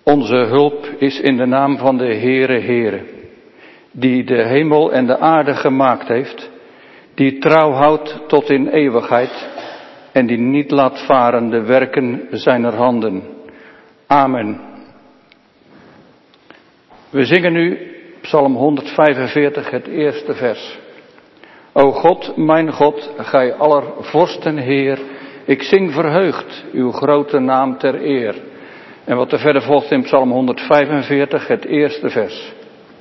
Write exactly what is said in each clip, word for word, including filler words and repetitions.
Onze hulp is in de naam van de Heere, Heere, die de hemel en de aarde gemaakt heeft, die trouw houdt tot in eeuwigheid en die niet laat varen de werken zijner handen. Amen. We zingen nu Psalm honderdvijfenveertig, het eerste vers. O God, mijn God, gij aller vorsten Heer, ik zing verheugd uw grote naam ter eer. En wat er verder volgt in Psalm honderdvijfenveertig, het eerste vers.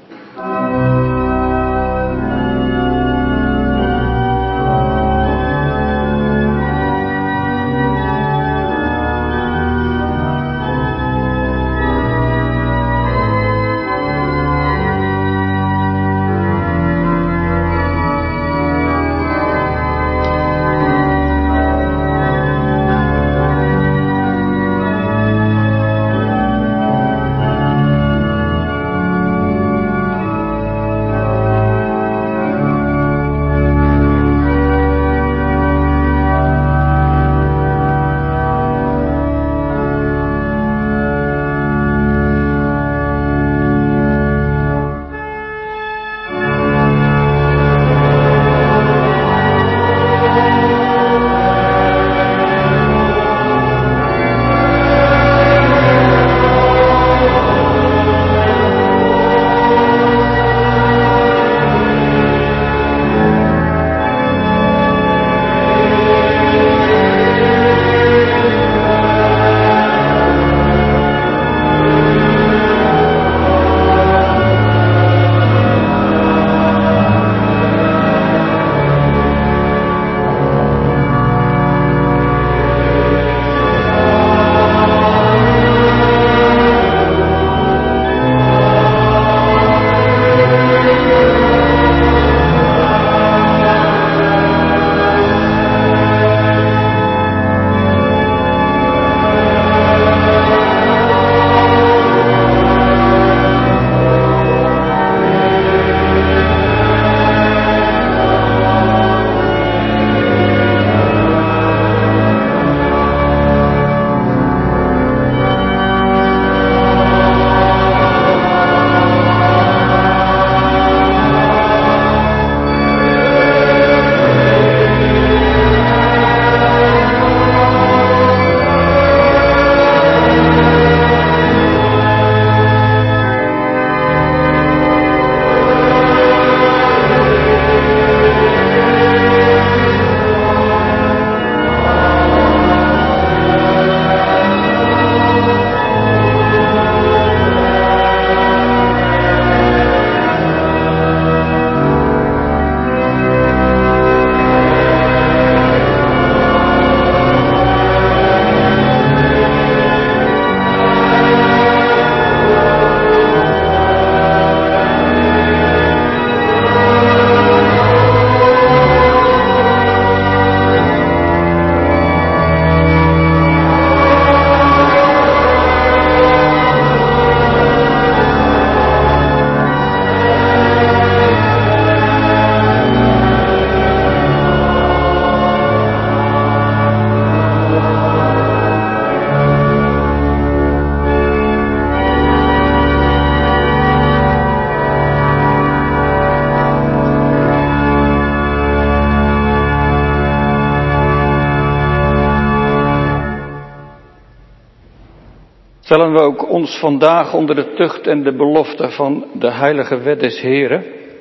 Stellen we ook ons vandaag onder de tucht en de belofte van de heilige wet des Heren.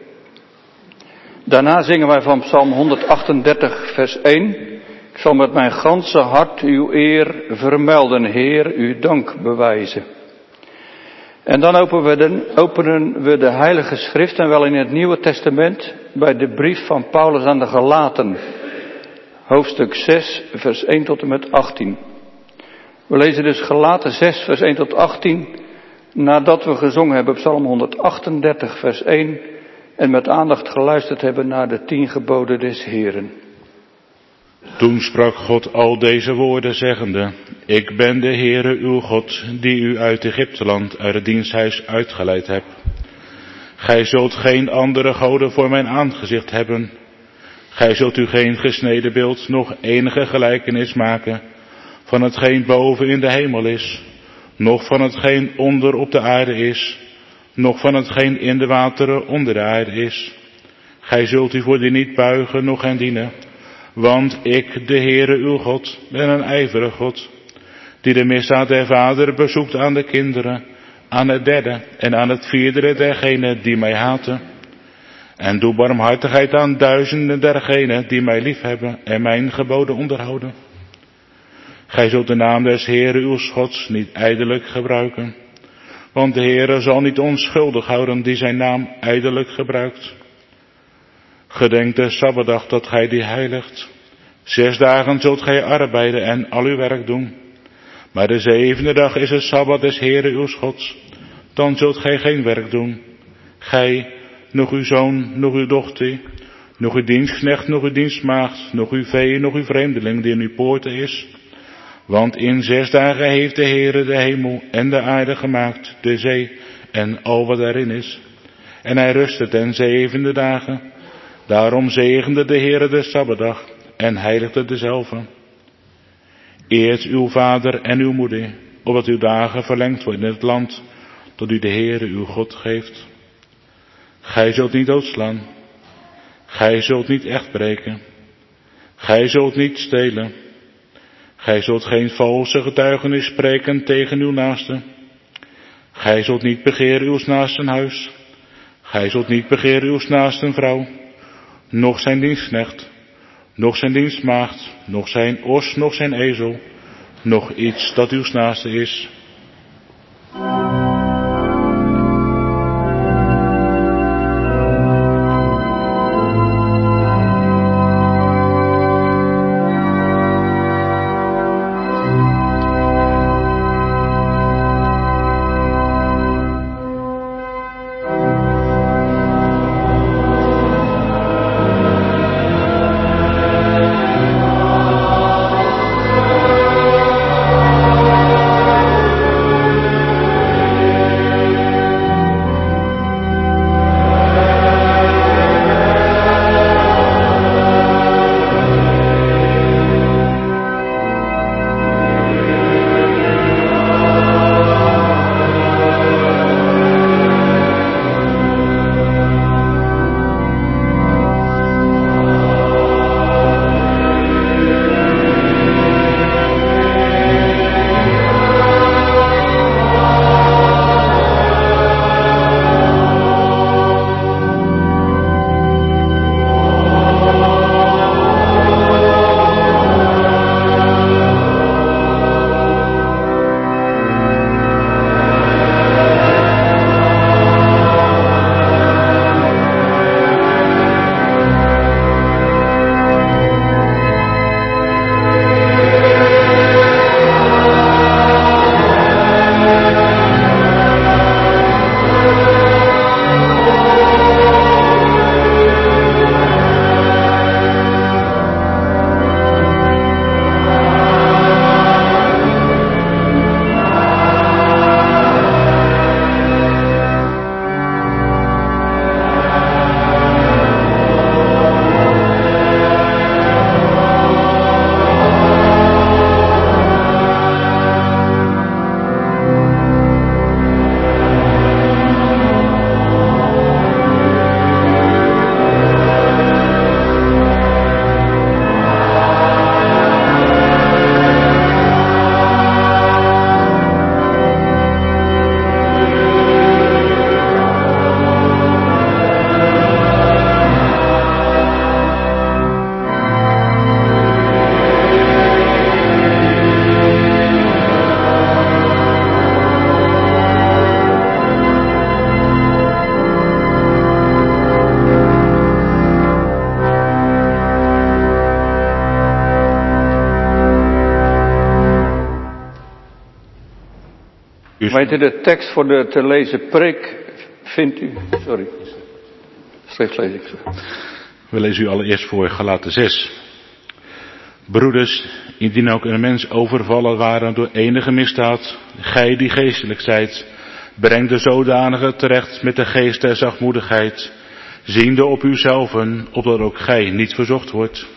Daarna zingen wij van Psalm honderdachtendertig vers één. Ik zal met mijn ganse hart uw eer vermelden, Heer, uw dank bewijzen. En dan openen we, de, openen we de heilige schrift, en wel in het Nieuwe Testament, bij de brief van Paulus aan de Galaten. Hoofdstuk zes vers één tot en met achttien. We lezen dus Galaten zes vers één tot achttien, nadat we gezongen hebben Psalm honderdachtendertig vers één en met aandacht geluisterd hebben naar de tien geboden des Heren. Toen sprak God al deze woorden zeggende: Ik ben de Heere uw God, die u uit Egypteland, uit het diensthuis uitgeleid heb. Gij zult geen andere goden voor mijn aangezicht hebben. Gij zult u geen gesneden beeld, nog enige gelijkenis maken van hetgeen boven in de hemel is, noch van hetgeen onder op de aarde is, noch van hetgeen in de wateren onder de aarde is. Gij zult u voor die niet buigen, noch hen dienen. Want ik, de Heere uw God, ben een ijverig God, die de misdaad der vader bezoekt aan de kinderen, aan het derde en aan het vierde dergenen die mij haten. En doe barmhartigheid aan duizenden dergenen die mij liefhebben en mijn geboden onderhouden. Gij zult de naam des Heere uw Gods niet ijdelijk gebruiken, want de Heere zal niet onschuldig houden die zijn naam ijdelijk gebruikt. Gedenk de Sabbatdag dat gij die heiligt. Zes dagen zult gij arbeiden en al uw werk doen. Maar de zevende dag is het Sabbat des Heere uw Gods. Dan zult gij geen werk doen. Gij, nog uw zoon, nog uw dochter, nog uw dienstknecht, nog uw dienstmaagd, nog uw vee, nog uw vreemdeling die in uw poorten is. Want in zes dagen heeft de Heere de hemel en de aarde gemaakt, de zee en al wat daarin is. En hij rustte ten zevende dagen. Daarom zegende de Heere de Sabbatdag en heiligde dezelve. Eert uw vader en uw moeder, opdat uw dagen verlengd worden in het land dat u de Heere uw God geeft. Gij zult niet doodslaan. Gij zult niet echt breken. Gij zult niet stelen. Gij zult geen valse getuigenis spreken tegen uw naaste. Gij zult niet begeren uw naasten huis. Gij zult niet begeren uw naasten vrouw, noch zijn dienstknecht, noch zijn dienstmaagd, noch zijn os, noch zijn ezel, noch iets dat uw naaste is. Weet u de tekst voor de te lezen preek vindt u? Sorry. Schriftlezing. We lezen u allereerst voor Galaten zes. Broeders, indien ook een mens overvallen waren door enige misdaad, gij die geestelijk zijt, breng de zodanige terecht met de geest der zachtmoedigheid, ziende op uzelven, opdat ook gij niet verzocht wordt.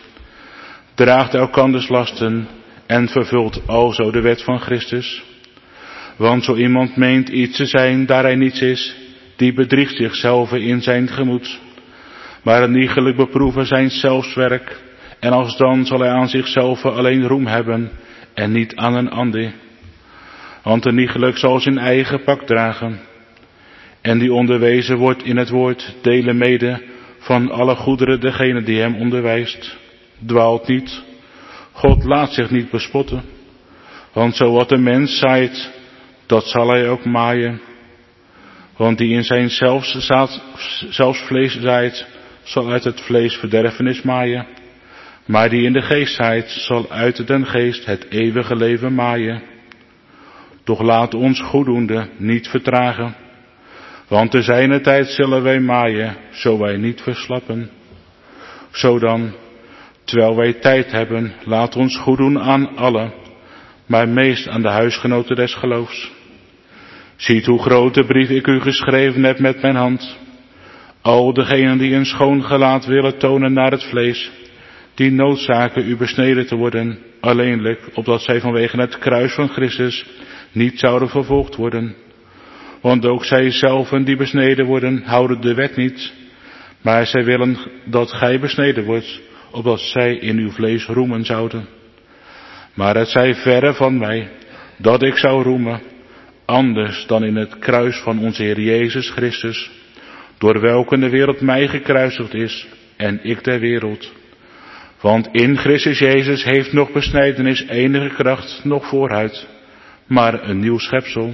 Draagt elkanders lasten en vervult alzo de wet van Christus. Want zo iemand meent iets te zijn daar hij niets is, die bedriegt zichzelf in zijn gemoed. Maar een iegelijk beproeven zijn zelfswerk, en alsdan zal hij aan zichzelf alleen roem hebben, en niet aan een ander. Want een iegelijk zal zijn eigen pak dragen. En die onderwezen wordt in het woord, delen mede van alle goederen degene die hem onderwijst. Dwaalt niet, God laat zich niet bespotten. Want zo wat een mens zaait, dat zal hij ook maaien. Want die in zijn zelfs, zaad, zelfs vlees zaait, zal uit het vlees verderfenis maaien. Maar die in de geest zaait, zal uit den geest het eeuwige leven maaien. Doch laat ons goeddoende niet vertragen. Want te zijner tijd zullen wij maaien, zo wij niet verslappen. Zo dan, terwijl wij tijd hebben, laat ons goed doen aan allen, maar meest aan de huisgenoten des geloofs. Ziet hoe groot de brief ik u geschreven heb met mijn hand. Al degenen die een schoon gelaat willen tonen naar het vlees, die noodzaken u besneden te worden, alleenlijk, opdat zij vanwege het kruis van Christus niet zouden vervolgd worden. Want ook zij zelven die besneden worden, houden de wet niet, maar zij willen dat gij besneden wordt, opdat zij in uw vlees roemen zouden. Maar het zij verre van mij, dat ik zou roemen, anders dan in het kruis van onze Heer Jezus Christus, door welke de wereld mij gekruisigd is, en ik der wereld. Want in Christus Jezus heeft nog besnijdenis enige kracht, nog vooruit, maar een nieuw schepsel.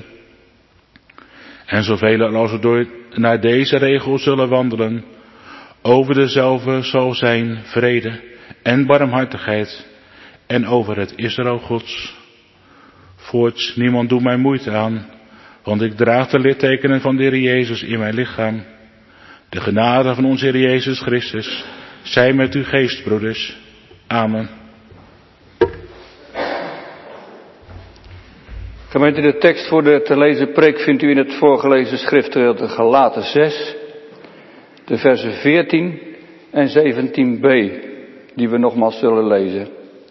En zoveel als we door naar deze regel zullen wandelen, over dezelfde zal zijn vrede en barmhartigheid, en over het Israël Gods. Voorts, niemand doet mij moeite aan, want ik draag de littekenen van de Heer Jezus in mijn lichaam. De genade van onze Heer Jezus Christus zij met uw geest, broeders. Amen. Gemeente, de tekst voor de te lezen preek vindt u in het voorgelezen schriftgedeelte Galaten zes, de versen veertien en zeventien b, die we nogmaals zullen lezen.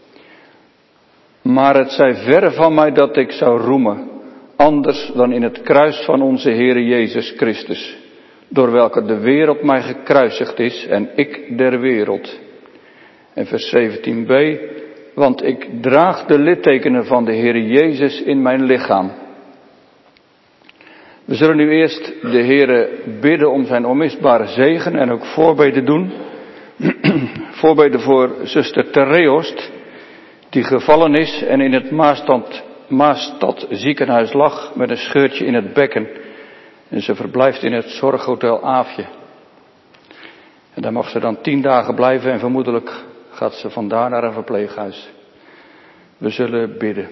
Maar het zij verre van mij dat ik zou roemen, anders dan in het kruis van onze Heere Jezus Christus, door welke de wereld mij gekruisigd is en ik der wereld. En vers zeventien b, want ik draag de littekenen van de Heere Jezus in mijn lichaam. We zullen nu eerst de Heere bidden om zijn onmisbare zegen en ook voorbeden doen. Voorbeden voor zuster Tereost, die gevallen is en in het Maastad, Maastad ziekenhuis lag met een scheurtje in het bekken. En ze verblijft in het zorghotel Aafje. En daar mag ze dan tien dagen blijven en vermoedelijk gaat ze vandaar naar een verpleeghuis. We zullen bidden.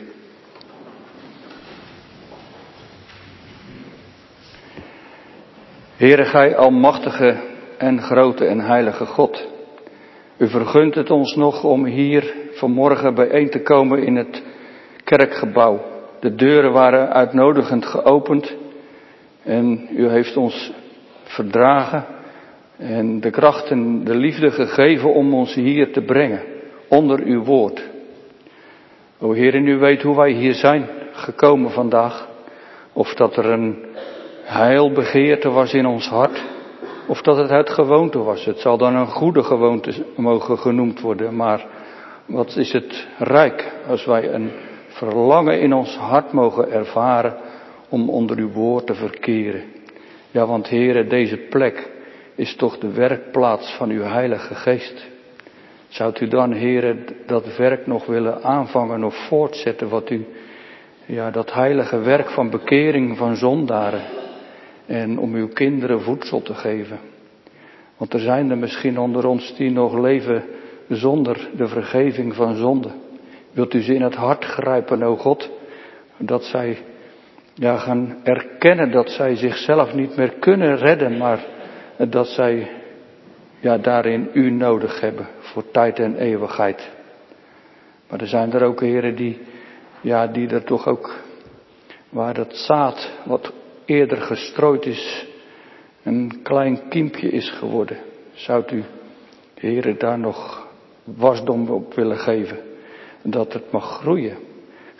Heere, gij almachtige en grote en heilige God. U vergunt het ons nog om hier vanmorgen bijeen te komen in het kerkgebouw. De deuren waren uitnodigend geopend en u heeft ons verdragen en de kracht en de liefde gegeven om ons hier te brengen, onder uw woord. O Heer, en u weet hoe wij hier zijn gekomen vandaag. Of dat er een heilbegeerte was in ons hart, of dat het uit gewoonte was. Het zal dan een goede gewoonte mogen genoemd worden, maar wat is het rijk als wij een verlangen in ons hart mogen ervaren om onder uw woord te verkeren. Ja, want Heere, deze plek is toch de werkplaats van uw Heilige Geest. Zou u dan, Heere, dat werk nog willen aanvangen of voortzetten, wat u, ja, dat heilige werk van bekering van zondaren en om uw kinderen voedsel te geven. Want er zijn er misschien onder ons die nog leven zonder de vergeving van zonde. Wilt u ze in het hart grijpen, o God, dat zij ja, gaan erkennen dat zij zichzelf niet meer kunnen redden, maar dat zij ja, daarin u nodig hebben voor tijd en eeuwigheid. Maar er zijn er ook heren die, ja, die er toch ook, waar dat zaad wat eerder gestrooid is, een klein kiempje is geworden. Zou u, heren, daar nog wasdom op willen geven, dat het mag groeien.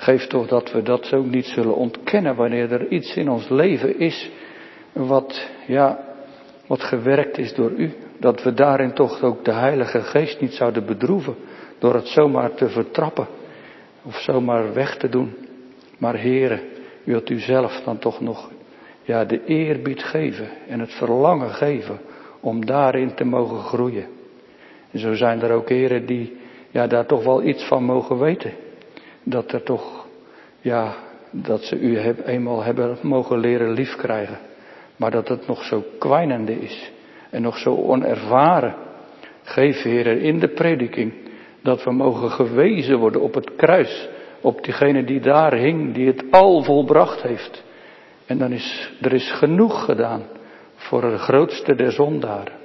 Geef toch dat we dat zo niet zullen ontkennen wanneer er iets in ons leven is wat, ja, wat gewerkt is door u. Dat we daarin toch ook de Heilige Geest niet zouden bedroeven door het zomaar te vertrappen of zomaar weg te doen. Maar Heere, wilt u zelf dan toch nog, ja, de eerbied geven en het verlangen geven om daarin te mogen groeien. En zo zijn er ook heren die, ja, daar toch wel iets van mogen weten. Dat er toch, ja, dat ze u heb, eenmaal hebben mogen leren liefkrijgen. Maar dat het nog zo kwijnende is. En nog zo onervaren. Geef, heren, in de prediking dat we mogen gewezen worden op het kruis. Op diegene die daar hing, die het al volbracht heeft. En dan is, er is genoeg gedaan voor de grootste der zondaren.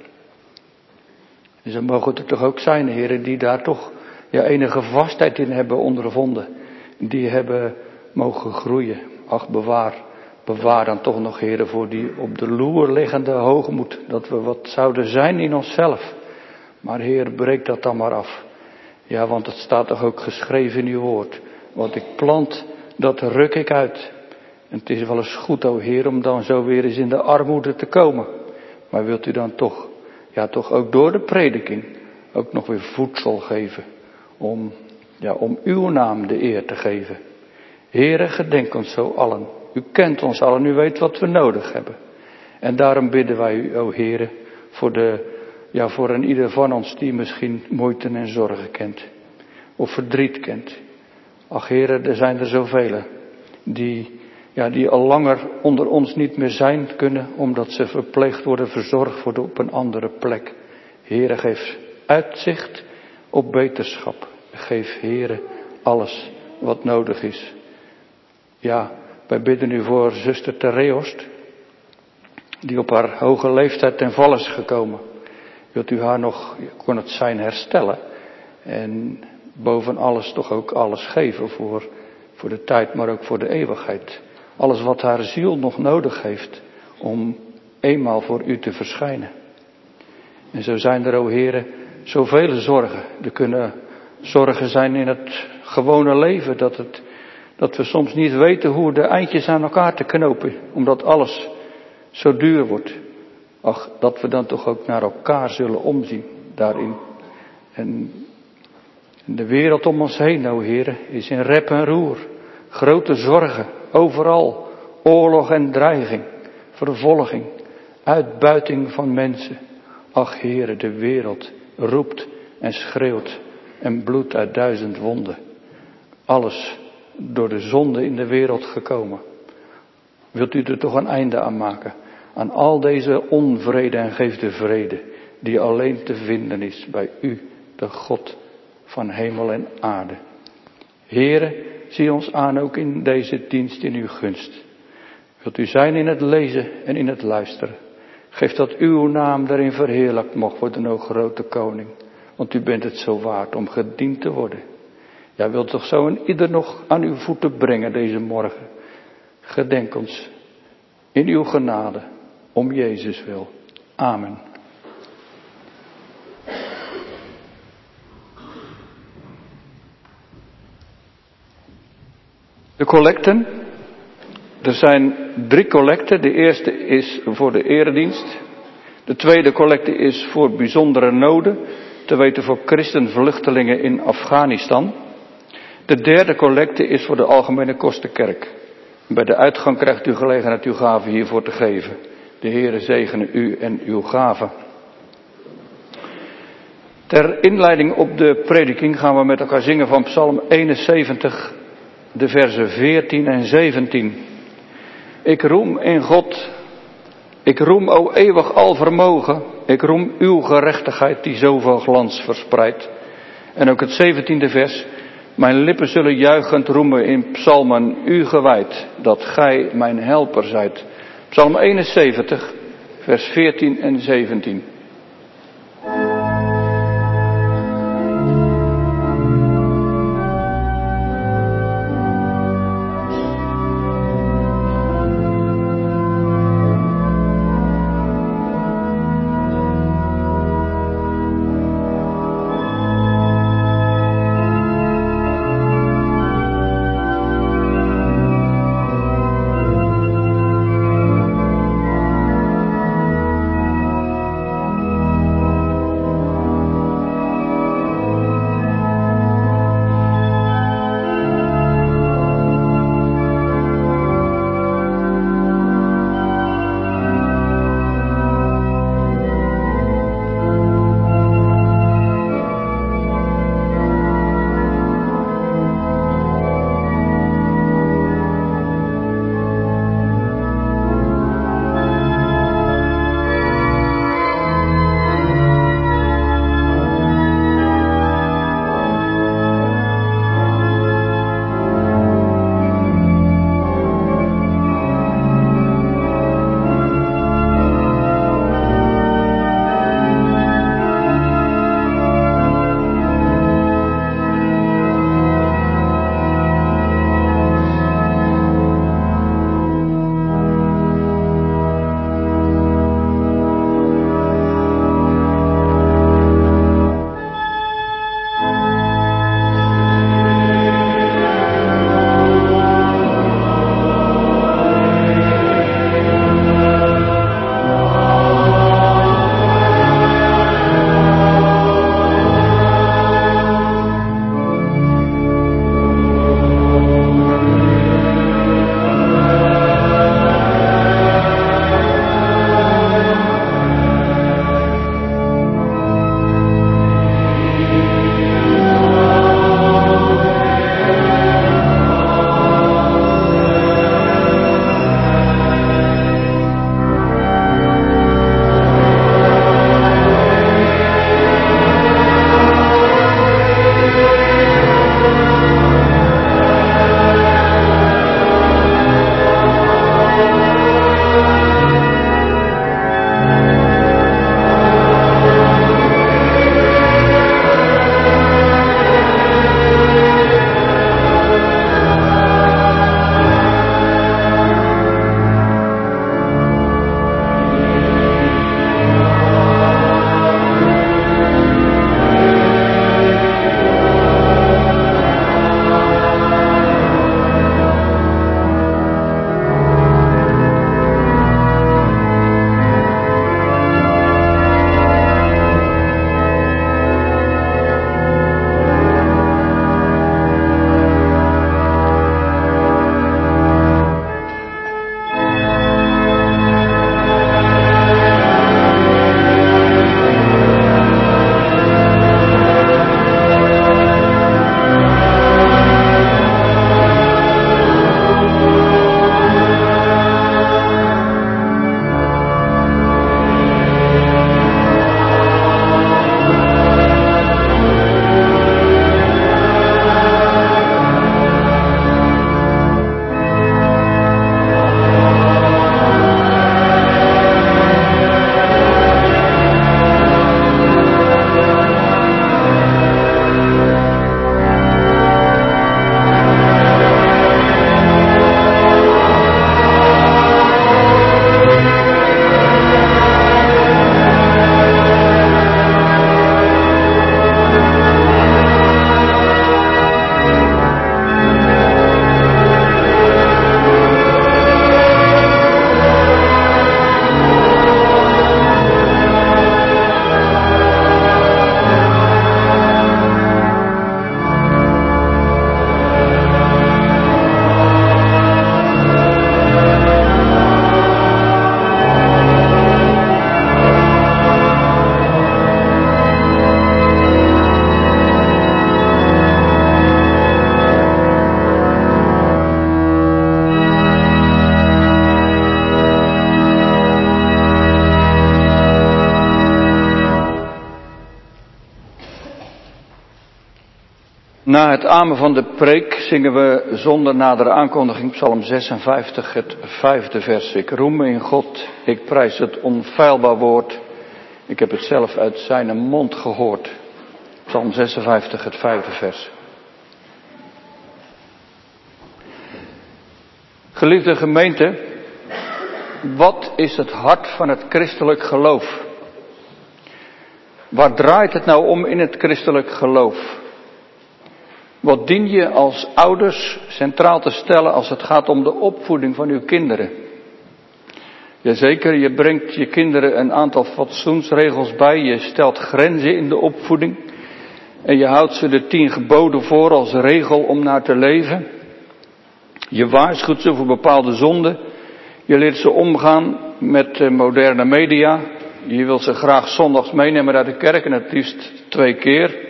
En zo mogen het er toch ook zijn, heren, die daar toch, ja, enige vastheid in hebben ondervonden. Die hebben mogen groeien. Ach, bewaar, bewaar dan toch nog, heren, voor die op de loer liggende hoogmoed. Dat we wat zouden zijn in onszelf. Maar Heer, breek dat dan maar af. Ja, want het staat toch ook geschreven in uw woord. Wat ik plant, dat ruk ik uit. En het is wel eens goed, o Heer, om dan zo weer eens in de armoede te komen. Maar wilt u dan toch, ja, toch ook door de prediking, ook nog weer voedsel geven. Om, ja, om uw naam de eer te geven. Heere, gedenk ons zo allen. U kent ons allen, u weet wat we nodig hebben. En daarom bidden wij u, o Heere, voor de, ja, voor een ieder van ons die misschien moeite en zorgen kent. Of verdriet kent. Ach Heere, er zijn er zoveel die, ja, die al langer onder ons niet meer zijn kunnen, omdat ze verpleegd worden, verzorgd worden op een andere plek. Heere, geef uitzicht op beterschap. Geef, Heere, alles wat nodig is. Ja, wij bidden u voor zuster Tereost, die op haar hoge leeftijd ten val is gekomen. Wilt u haar nog, kon het zijn, herstellen. En boven alles toch ook alles geven voor, voor de tijd, maar ook voor de eeuwigheid. Alles wat haar ziel nog nodig heeft om eenmaal voor u te verschijnen. En zo zijn er, o Heere, zoveel zorgen. Er kunnen zorgen zijn in het gewone leven, dat, het, dat we soms niet weten hoe de eindjes aan elkaar te knopen, omdat alles zo duur wordt. Ach, dat we dan toch ook naar elkaar zullen omzien daarin. En de wereld om ons heen, o Heere, is in rep en roer. Grote zorgen, overal. Oorlog en dreiging, vervolging, uitbuiting van mensen. Ach Heere, de wereld roept en schreeuwt en bloedt uit duizend wonden. Alles door de zonde in de wereld gekomen. Wilt u er toch een einde aan maken? Aan al deze onvrede en geef de vrede die alleen te vinden is bij u, de God van hemel en aarde. Heere, zie ons aan ook in deze dienst in uw gunst. Wilt u zijn in het lezen en in het luisteren. Geef dat uw naam daarin verheerlijkt mocht worden, o grote koning. Want u bent het zo waard om gediend te worden. Ja, wilt toch zo een ieder nog aan uw voeten brengen deze morgen. Gedenk ons in uw genade, om Jezus wil. Amen. De collecten. Er zijn drie collecten. De eerste is voor de eredienst. De tweede collecte is voor bijzondere noden. Te weten voor christenvluchtelingen in Afghanistan. De derde collecte is voor de Algemene Kostenkerk. Bij de uitgang krijgt u gelegenheid uw gave hiervoor te geven. De Heere zegene u en uw gave. Ter inleiding op de prediking gaan we met elkaar zingen van Psalm eenenzeventig, de versen veertien en zeventien. Ik roem in God, ik roem, o eeuwig alvermogen, ik roem uw gerechtigheid die zoveel glans verspreidt. En ook het zeventiende vers, mijn lippen zullen juichend roemen in psalmen u gewijd, dat gij mijn helper zijt. Psalm eenenzeventig, vers veertien en zeventien. Na het amen van de preek zingen we zonder nadere aankondiging Psalm zesenvijftig, het vijfde vers. Ik roem me in God, ik prijs het onfeilbaar woord. Ik heb het zelf uit zijn mond gehoord. Psalm zesenvijftig, het vijfde vers. Geliefde gemeente, wat is het hart van het christelijk geloof? Waar draait het nou om in het christelijk geloof? Wat dien je als ouders centraal te stellen als het gaat om de opvoeding van uw kinderen? Jazeker, je brengt je kinderen een aantal fatsoensregels bij, je stelt grenzen in de opvoeding en je houdt ze de tien geboden voor als regel om naar te leven. Je waarschuwt ze voor bepaalde zonden, je leert ze omgaan met moderne media, je wilt ze graag zondags meenemen naar de kerk en het liefst twee keer.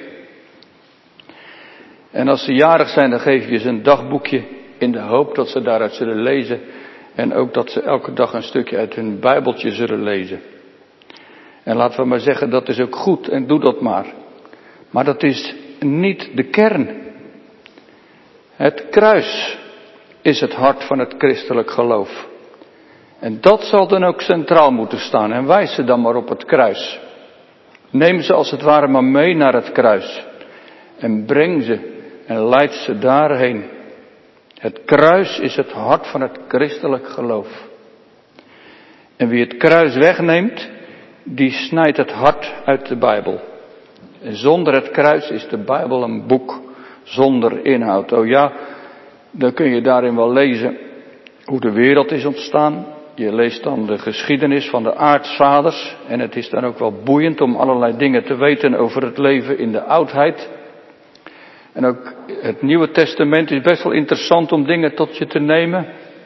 En als ze jarig zijn, dan geef je ze een dagboekje in de hoop dat ze daaruit zullen lezen. En ook dat ze elke dag een stukje uit hun Bijbeltje zullen lezen. En laten we maar zeggen, dat is ook goed en doe dat maar. Maar dat is niet de kern. Het kruis is het hart van het christelijk geloof. En dat zal dan ook centraal moeten staan. En wijs ze dan maar op het kruis. Neem ze als het ware maar mee naar het kruis. En breng ze en leid ze daarheen. Het kruis is het hart van het christelijk geloof. En wie het kruis wegneemt, die snijdt het hart uit de Bijbel. En zonder het kruis is de Bijbel een boek zonder inhoud. Oh ja, dan kun je daarin wel lezen hoe de wereld is ontstaan. Je leest dan de geschiedenis van de aartsvaders. En het is dan ook wel boeiend om allerlei dingen te weten over het leven in de oudheid. En ook het Nieuwe Testament is best wel interessant om dingen tot je te nemen.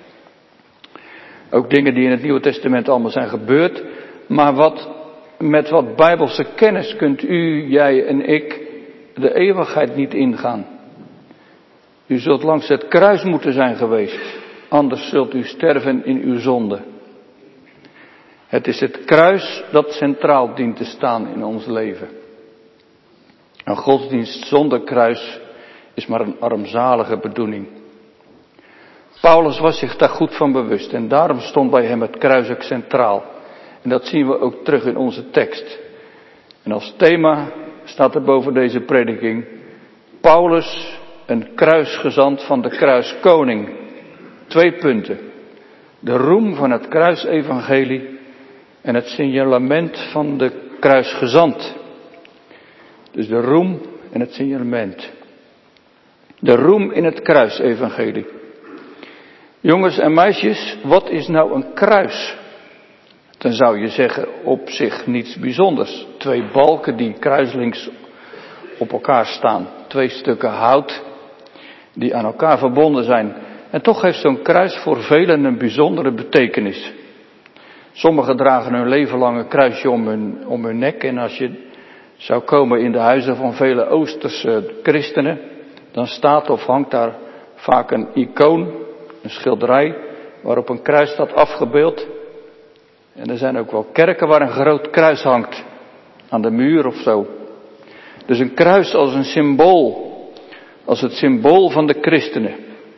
Ook dingen die in het Nieuwe Testament allemaal zijn gebeurd. Maar wat, met wat Bijbelse kennis kunt u, jij en ik de eeuwigheid niet ingaan. U zult langs het kruis moeten zijn geweest. Anders zult u sterven in uw zonde. Het is het kruis dat centraal dient te staan in ons leven. Een godsdienst zonder kruis is maar een armzalige bedoeling. Paulus was zich daar goed van bewust en daarom stond bij hem het kruis ook centraal. En dat zien we ook terug in onze tekst. En als thema staat er boven deze prediking: Paulus, een kruisgezant van de kruiskoning. Twee punten. De roem van het kruisevangelie en het signalement van de kruisgezant. Dus de roem en het signalement. De roem in het kruisevangelie. Jongens en meisjes, wat is nou een kruis? Dan zou je zeggen, op zich niets bijzonders. Twee balken die kruiselings op elkaar staan. Twee stukken hout die aan elkaar verbonden zijn. En toch heeft zo'n kruis voor velen een bijzondere betekenis. Sommigen dragen hun leven lang een kruisje om hun, om hun nek. En als je zou komen in de huizen van vele Oosterse christenen, dan staat of hangt daar vaak een icoon, een schilderij, waarop een kruis staat afgebeeld. En er zijn ook wel kerken waar een groot kruis hangt, aan de muur of zo. Dus een kruis als een symbool, als het symbool van de christenen.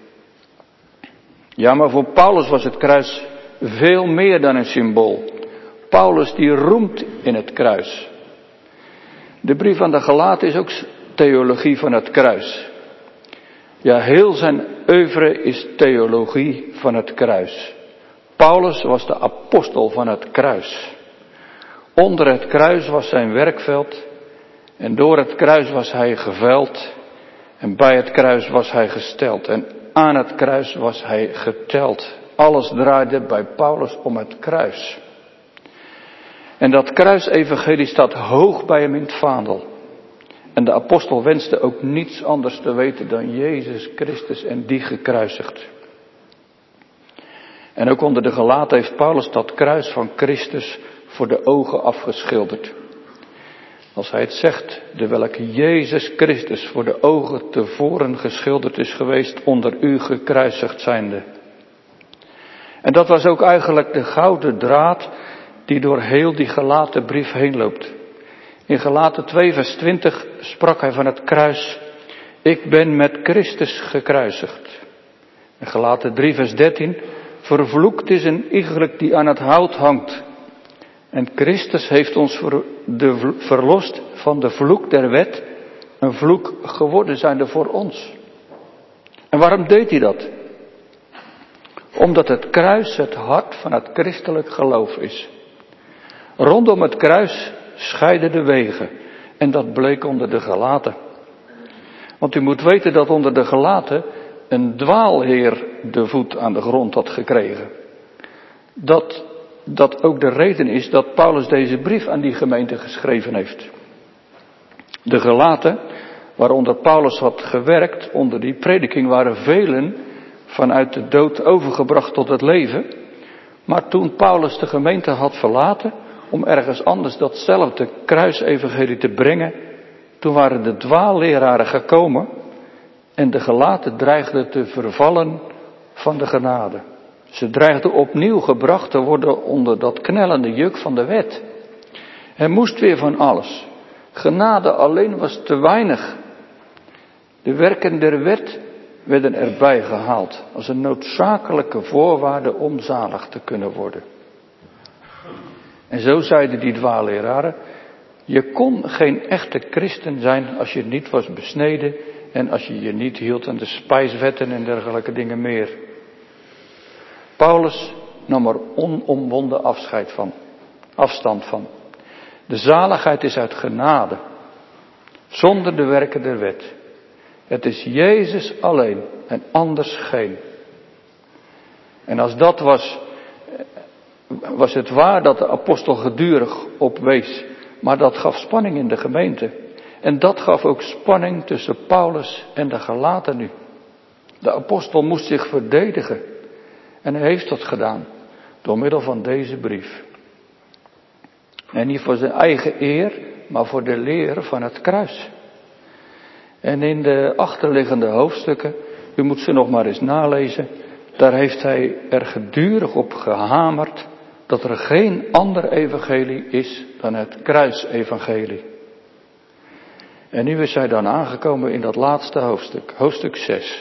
Ja, maar voor Paulus was het kruis veel meer dan een symbool. Paulus die roemt in het kruis. De brief aan de Galaten is ook theologie van het kruis. Ja, heel zijn oeuvre is theologie van het kruis. Paulus was de apostel van het kruis. Onder het kruis was zijn werkveld. En door het kruis was hij geveld. En bij het kruis was hij gesteld. En aan het kruis was hij geteld. Alles draaide bij Paulus om het kruis. En dat kruisevangelie staat hoog bij hem in het vaandel. En de apostel wenste ook niets anders te weten dan Jezus Christus en die gekruisigd. En ook onder de Galaten heeft Paulus dat kruis van Christus voor de ogen afgeschilderd. Als hij het zegt, de welke Jezus Christus voor de ogen tevoren geschilderd is geweest, onder u gekruisigd zijnde. En dat was ook eigenlijk de gouden draad die door heel die Galaten brief heen loopt. In Galaten twee vers twintig sprak hij van het kruis. Ik ben met Christus gekruisigd. En Galaten drie vers dertien. Vervloekt is een iegelijk die aan het hout hangt. En Christus heeft ons ver, de, verlost van de vloek der wet. Een vloek geworden zijnde voor ons. En waarom deed hij dat? Omdat het kruis het hart van het christelijk geloof is. Rondom het kruis scheiden de wegen. En dat bleek onder de Galaten. Want u moet weten dat onder de Galaten een dwaalheer de voet aan de grond had gekregen. Dat dat ook de reden is dat Paulus deze brief aan die gemeente geschreven heeft. De Galaten, waaronder Paulus had gewerkt, onder die prediking waren velen vanuit de dood overgebracht tot het leven. Maar toen Paulus de gemeente had verlaten om ergens anders datzelfde kruisevangelie te brengen, toen waren de dwaalleraren gekomen en de Galaten dreigden te vervallen van de genade. Ze dreigden opnieuw gebracht te worden onder dat knellende juk van de wet. Er moest weer van alles. Genade alleen was te weinig. De werken der wet werden erbij gehaald als een noodzakelijke voorwaarde om zalig te kunnen worden. En zo zeiden die dwaalleraren, je kon geen echte christen zijn als je niet was besneden en als je je niet hield aan de spijswetten en dergelijke dingen meer. Paulus nam er onomwonden afscheid van, afstand van. De zaligheid is uit genade, zonder de werken der wet. Het is Jezus alleen en anders geen. En als dat was, was het waar dat de apostel gedurig op wees, maar dat gaf spanning in de gemeente. En dat gaf ook spanning tussen Paulus en de Galaten nu. De apostel moest zich verdedigen. En hij heeft dat gedaan, door middel van deze brief. En niet voor zijn eigen eer, maar voor de leer van het kruis. En in de achterliggende hoofdstukken, u moet ze nog maar eens nalezen, daar heeft hij er gedurig op gehamerd dat er geen ander evangelie is dan het kruisevangelie. En nu is hij dan aangekomen in dat laatste hoofdstuk, hoofdstuk zes.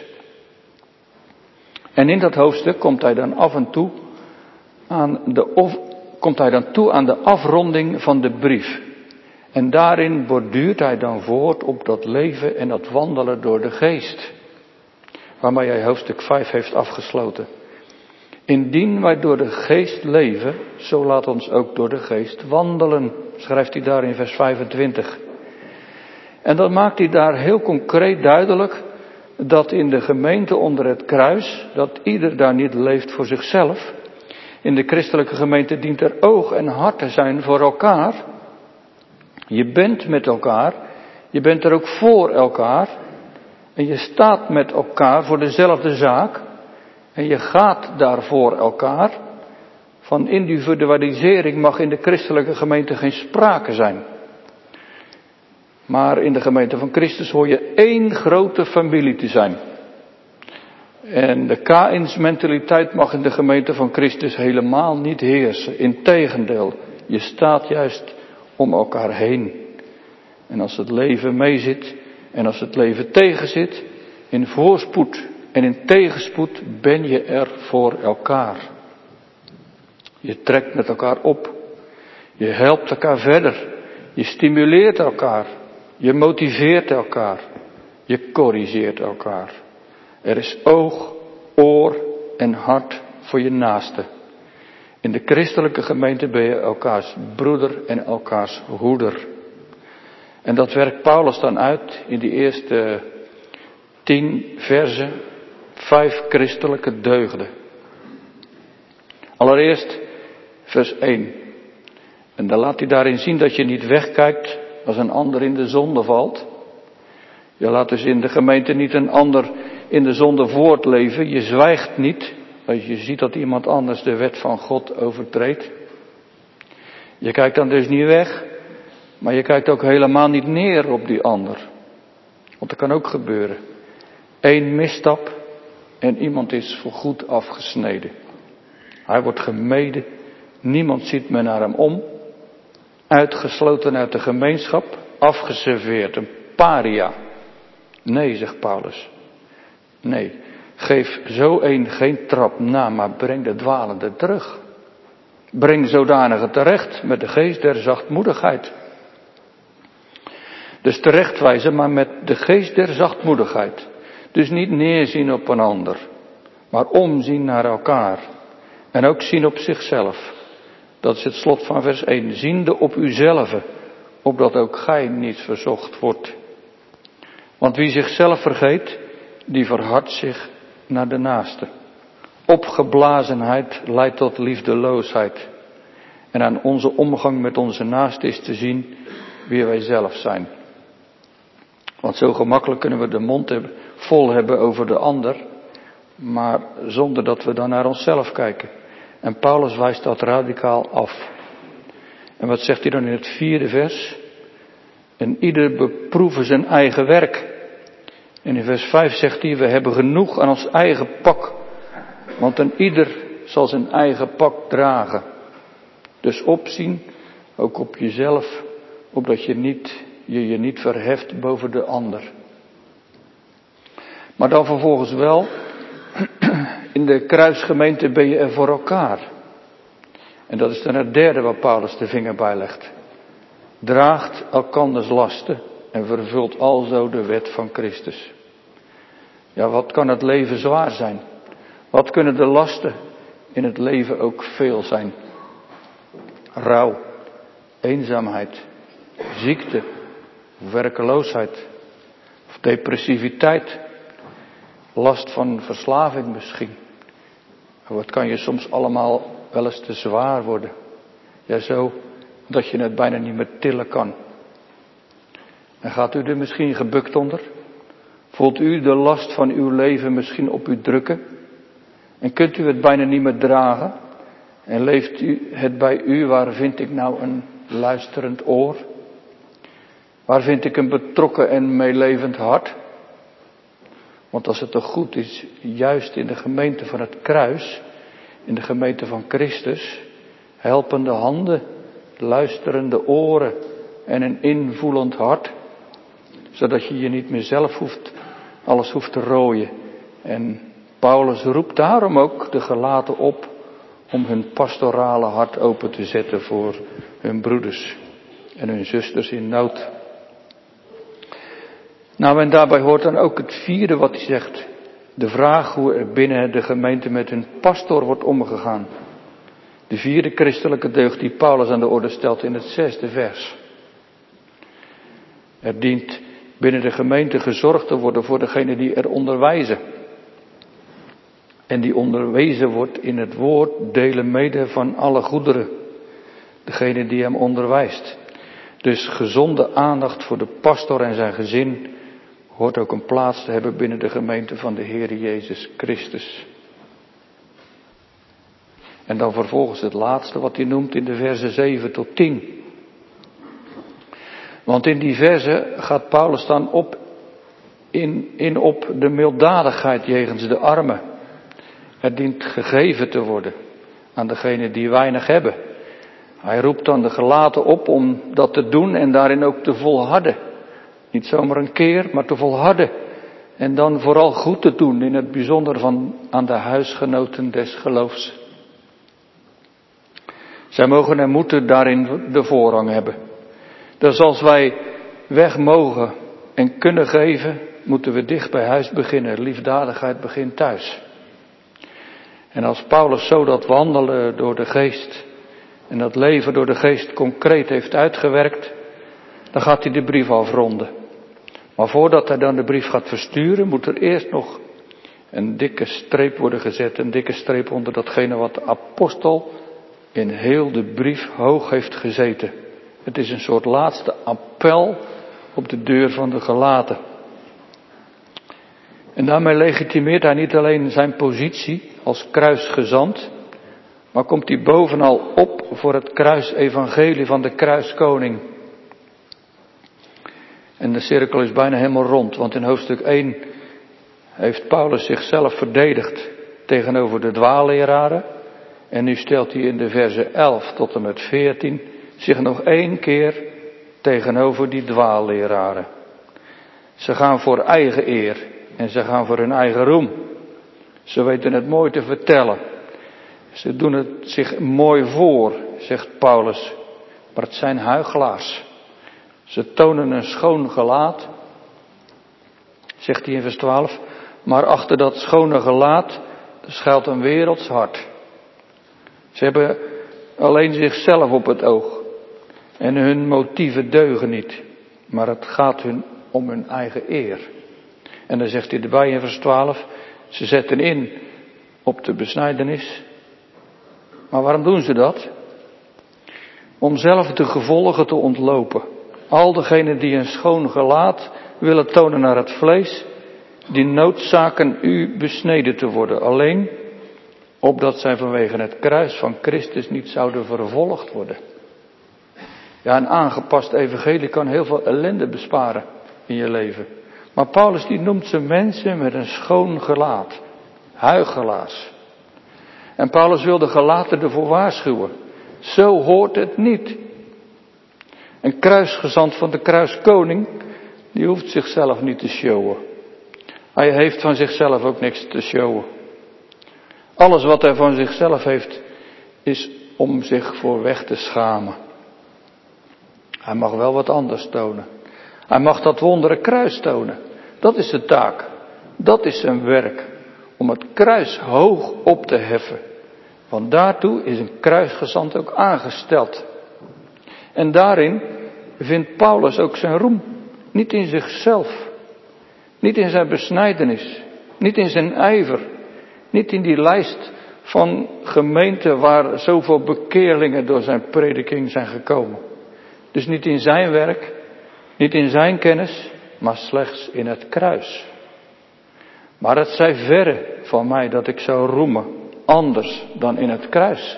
En in dat hoofdstuk komt hij dan af en toe aan de, of, komt hij dan toe aan de afronding van de brief. En daarin borduurt hij dan voort op dat leven en dat wandelen door de geest. Waarmee hij hoofdstuk vijf heeft afgesloten. Indien wij door de geest leven, zo laat ons ook door de geest wandelen, schrijft hij daar in vers vijfentwintig. En dan maakt hij daar heel concreet duidelijk dat in de gemeente onder het kruis, dat ieder daar niet leeft voor zichzelf. In de christelijke gemeente dient er oog en hart te zijn voor elkaar. Je bent met elkaar, je bent er ook voor elkaar. En je staat met elkaar voor dezelfde zaak. En je gaat daar voor elkaar. Van individualisering mag in de christelijke gemeente geen sprake zijn. Maar in de gemeente van Christus hoor je één grote familie te zijn. En de Kaïnsmentaliteit mag in de gemeente van Christus helemaal niet heersen. Integendeel, je staat juist om elkaar heen. En als het leven meezit en als het leven tegenzit, in voorspoed en in tegenspoed ben je er voor elkaar. Je trekt met elkaar op. Je helpt elkaar verder. Je stimuleert elkaar. Je motiveert elkaar. Je corrigeert elkaar. Er is oog, oor en hart voor je naaste. In de christelijke gemeente ben je elkaars broeder en elkaars hoeder. En dat werkt Paulus dan uit in die eerste tien versen. Vijf christelijke deugden. Allereerst vers één. En dan laat hij daarin zien dat je niet wegkijkt als een ander in de zonde valt. Je laat dus in de gemeente niet een ander in de zonde voortleven. Je zwijgt niet als je ziet dat iemand anders de wet van God overtreedt. Je kijkt dan dus niet weg, maar je kijkt ook helemaal niet neer op die ander. Want dat kan ook gebeuren. Eén misstap en iemand is voorgoed afgesneden. Hij wordt gemeden, niemand ziet meer naar hem om. Uitgesloten uit de gemeenschap, afgeserveerd, een paria. Nee, zegt Paulus. Nee, geef zo een geen trap na, maar breng de dwalende terug. Breng zodanige terecht met de geest der zachtmoedigheid. Dus terechtwijzen, maar met de geest der zachtmoedigheid. Dus niet neerzien op een ander, maar omzien naar elkaar. En ook zien op zichzelf. Dat is het slot van vers één. Ziende op uzelf, opdat ook gij niet verzocht wordt. Want wie zichzelf vergeet, die verhardt zich naar de naaste. Opgeblazenheid leidt tot liefdeloosheid. En aan onze omgang met onze naaste is te zien wie wij zelf zijn. Want zo gemakkelijk kunnen we de mond hebben, vol hebben over de ander, maar zonder dat we dan naar onszelf kijken. En Paulus wijst dat radicaal af. En wat zegt hij dan in het vierde vers? En ieder beproeven zijn eigen werk. En in vers vijf zegt hij, we hebben genoeg aan ons eigen pak. Want een ieder zal zijn eigen pak dragen. Dus opzien, ook op jezelf, opdat je niet, je je niet verheft boven de ander. Maar dan vervolgens wel, in de kruisgemeente ben je er voor elkaar. En dat is dan het derde waar Paulus de vinger bij legt. Draagt elkanders lasten en vervult alzo de wet van Christus. Ja, wat kan het leven zwaar zijn? Wat kunnen de lasten in het leven ook veel zijn? Rouw, eenzaamheid, ziekte, werkeloosheid, of depressiviteit, last van verslaving misschien. Wat kan je soms allemaal wel eens te zwaar worden? Ja, zo dat je het bijna niet meer tillen kan. En gaat u er misschien gebukt onder? Voelt u de last van uw leven misschien op u drukken? En kunt u het bijna niet meer dragen? En leeft u het bij u, waar vind ik nou een luisterend oor? Waar vind ik een betrokken en meelevend hart? Want als het toch goed is, juist in de gemeente van het kruis, in de gemeente van Christus, helpende handen, luisterende oren en een invoelend hart, zodat je je niet meer zelf hoeft, alles hoeft te rooien. En Paulus roept daarom ook de gelaten op om hun pastorale hart open te zetten voor hun broeders en hun zusters in nood. Nou, en daarbij hoort dan ook het vierde wat hij zegt. De vraag hoe er binnen de gemeente met hun pastor wordt omgegaan. De vierde christelijke deugd die Paulus aan de orde stelt in het zesde vers. Er dient binnen de gemeente gezorgd te worden voor degene die er onderwijzen. En die onderwezen wordt in het woord delen mede van alle goederen. Degene die hem onderwijst. Dus gezonde aandacht voor de pastor en zijn gezin hoort ook een plaats te hebben binnen de gemeente van de Heer Jezus Christus. En dan vervolgens het laatste wat hij noemt in de versen zeven tot tien. Want in die versen gaat Paulus dan op in, in op de milddadigheid jegens de armen. Het dient gegeven te worden aan degenen die weinig hebben. Hij roept dan de gelaten op om dat te doen en daarin ook te volharden. Niet zomaar een keer, maar te volharden. En dan vooral goed te doen, in het bijzonder van aan de huisgenoten des geloofs. Zij mogen en moeten daarin de voorrang hebben. Dus als wij weg mogen en kunnen geven, moeten we dicht bij huis beginnen. Liefdadigheid begint thuis. En als Paulus zo dat wandelen door de geest en dat leven door de geest concreet heeft uitgewerkt, dan gaat hij de brief afronden. Maar voordat hij dan de brief gaat versturen, moet er eerst nog een dikke streep worden gezet. Een dikke streep onder datgene wat de apostel in heel de brief hoog heeft gezeten. Het is een soort laatste appel op de deur van de gelaten. En daarmee legitimeert hij niet alleen zijn positie als kruisgezant, maar komt hij bovenal op voor het kruisevangelie van de kruiskoning. En de cirkel is bijna helemaal rond, want in hoofdstuk één heeft Paulus zichzelf verdedigd tegenover de dwaalleraren. En nu stelt hij in de versen elf tot en met veertien zich nog één keer tegenover die dwaalleraren. Ze gaan voor eigen eer en ze gaan voor hun eigen roem. Ze weten het mooi te vertellen. Ze doen het zich mooi voor, zegt Paulus. Maar het zijn huichelaars. Ze tonen een schoon gelaat, zegt hij in vers twaalf. Maar achter dat schone gelaat schuilt een werelds hart. Ze hebben alleen zichzelf op het oog. En hun motieven deugen niet. Maar het gaat hun om hun eigen eer. En dan zegt hij erbij in vers twaalf. Ze zetten in op de besnijdenis. Maar waarom doen ze dat? Om zelf de gevolgen te ontlopen. Al degenen die een schoon gelaat willen tonen naar het vlees, die noodzaken u besneden te worden. Alleen opdat zij vanwege het kruis van Christus niet zouden vervolgd worden. Ja, een aangepast evangelie kan heel veel ellende besparen in je leven. Maar Paulus die noemt ze mensen met een schoon gelaat. Huichelaars. En Paulus wil de gelaten ervoor waarschuwen. Zo hoort het niet. Een kruisgezant van de kruiskoning, die hoeft zichzelf niet te showen. Hij heeft van zichzelf ook niks te showen. Alles wat hij van zichzelf heeft, is om zich voor weg te schamen. Hij mag wel wat anders tonen. Hij mag dat wondere kruis tonen. Dat is de taak. Dat is zijn werk. Om het kruis hoog op te heffen. Want daartoe is een kruisgezant ook aangesteld. En daarin vindt Paulus ook zijn roem. Niet in zichzelf. Niet in zijn besnijdenis. Niet in zijn ijver. Niet in die lijst van gemeenten waar zoveel bekeerlingen door zijn prediking zijn gekomen. Dus niet in zijn werk, niet in zijn kennis, maar slechts in het kruis. Maar het zij verre van mij dat ik zou roemen, anders dan in het kruis.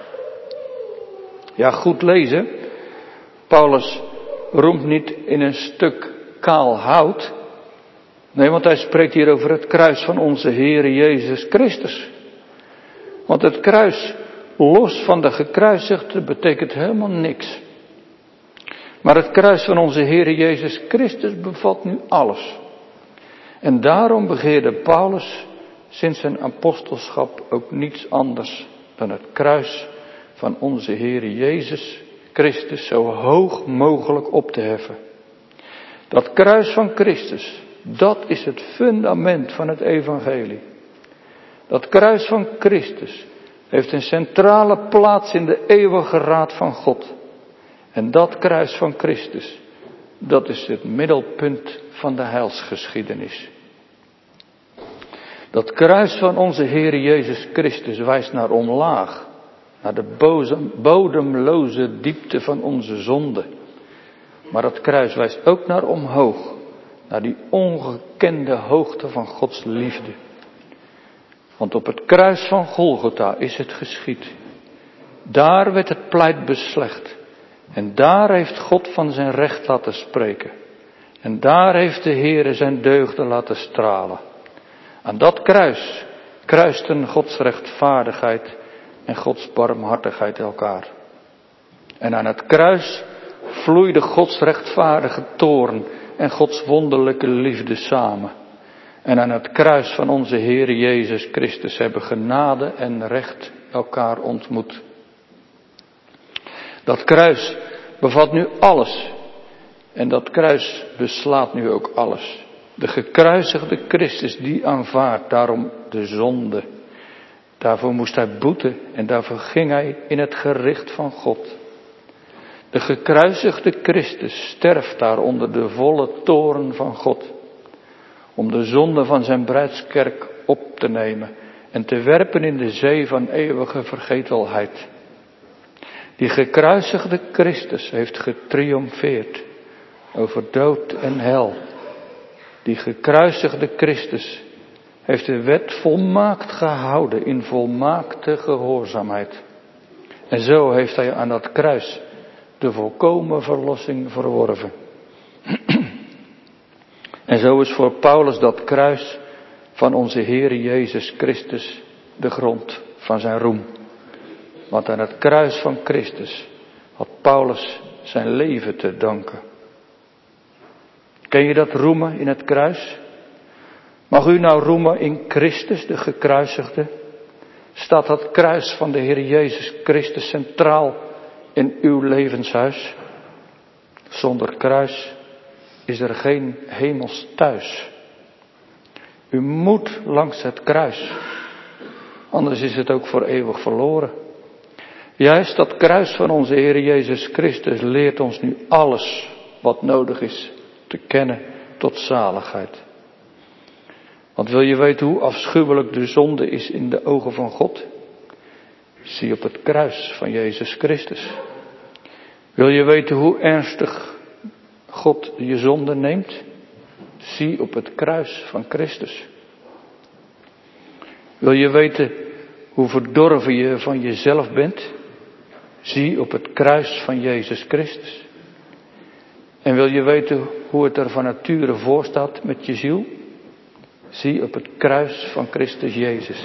Ja, goed lezen. Paulus roemt niet in een stuk kaal hout. Nee, want hij spreekt hier over het kruis van onze Heere Jezus Christus. Want het kruis, los van de gekruisigde, betekent helemaal niks. Maar het kruis van onze Heere Jezus Christus bevat nu alles. En daarom begeerde Paulus sinds zijn apostelschap ook niets anders dan het kruis van onze Heere Jezus Christus zo hoog mogelijk op te heffen. Dat kruis van Christus, dat is het fundament van het evangelie. Dat kruis van Christus heeft een centrale plaats in de eeuwige raad van God. En dat kruis van Christus, dat is het middelpunt van de heilsgeschiedenis. Dat kruis van onze Heer Jezus Christus wijst naar omlaag, naar de bodemloze diepte van onze zonde. Maar dat kruis wijst ook naar omhoog, naar die ongekende hoogte van Gods liefde. Want op het kruis van Golgotha is het geschied. Daar werd het pleit beslecht. En daar heeft God van zijn recht laten spreken. En daar heeft de Heere zijn deugden laten stralen. Aan dat kruis kruisten Gods rechtvaardigheid en Gods barmhartigheid elkaar. En aan het kruis vloeide Gods rechtvaardige toorn en Gods wonderlijke liefde samen. En aan het kruis van onze Heere Jezus Christus hebben genade en recht elkaar ontmoet. Dat kruis bevat nu alles. En dat kruis beslaat nu ook alles. De gekruisigde Christus die aanvaardt daarom de zonde. Daarvoor moest hij boeten en daarvoor ging hij in het gericht van God. De gekruisigde Christus sterft daar onder de volle toorn van God. Om de zonde van zijn bruidskerk op te nemen en te werpen in de zee van eeuwige vergetelheid. Die gekruisigde Christus heeft getriomfeerd over dood en hel. Die gekruisigde Christus heeft de wet volmaakt gehouden in volmaakte gehoorzaamheid. En zo heeft hij aan dat kruis de volkomen verlossing verworven. En zo is voor Paulus dat kruis van onze Heere Jezus Christus de grond van zijn roem. Want aan het kruis van Christus had Paulus zijn leven te danken. Ken je dat roemen in het kruis? Mag u nou roemen in Christus, de gekruisigde? Staat dat kruis van de Heer Jezus Christus centraal in uw levenshuis? Zonder kruis is er geen hemels thuis. U moet langs het kruis, anders is het ook voor eeuwig verloren. Juist dat kruis van onze Heer Jezus Christus leert ons nu alles wat nodig is te kennen tot zaligheid. Want wil je weten hoe afschuwelijk de zonde is in de ogen van God? Zie op het kruis van Jezus Christus. Wil je weten hoe ernstig God je zonde neemt? Zie op het kruis van Christus. Wil je weten hoe verdorven je van jezelf bent? Zie op het kruis van Jezus Christus. En wil je weten hoe het er van nature voor staat met je ziel? Zie op het kruis van Christus Jezus.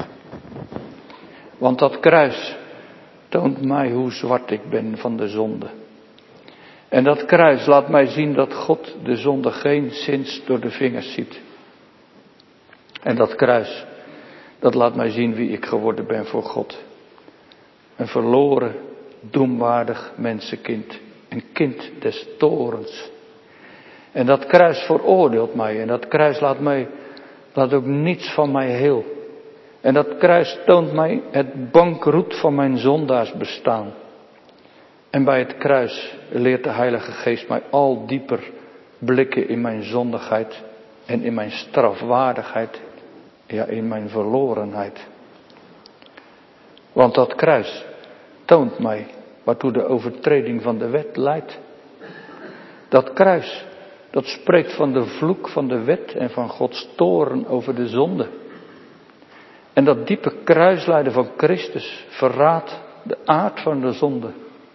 Want dat kruis toont mij hoe zwart ik ben van de zonde. En dat kruis laat mij zien dat God de zonde geen zins door de vingers ziet. En dat kruis, dat laat mij zien wie ik geworden ben voor God. Een verloren, doemwaardig mensenkind. Een kind des torens. En dat kruis veroordeelt mij. En dat kruis laat mij, laat ook niets van mij heel. En dat kruis toont mij het bankroet van mijn zondaars bestaan. En bij het kruis leert de Heilige Geest mij al dieper blikken in mijn zondigheid en in mijn strafwaardigheid, ja in mijn verlorenheid. Want dat kruis toont mij waartoe de overtreding van de wet leidt. Dat kruis, dat spreekt van de vloek van de wet en van Gods toorn over de zonde. En dat diepe kruislijden van Christus verraadt de aard van de zonde.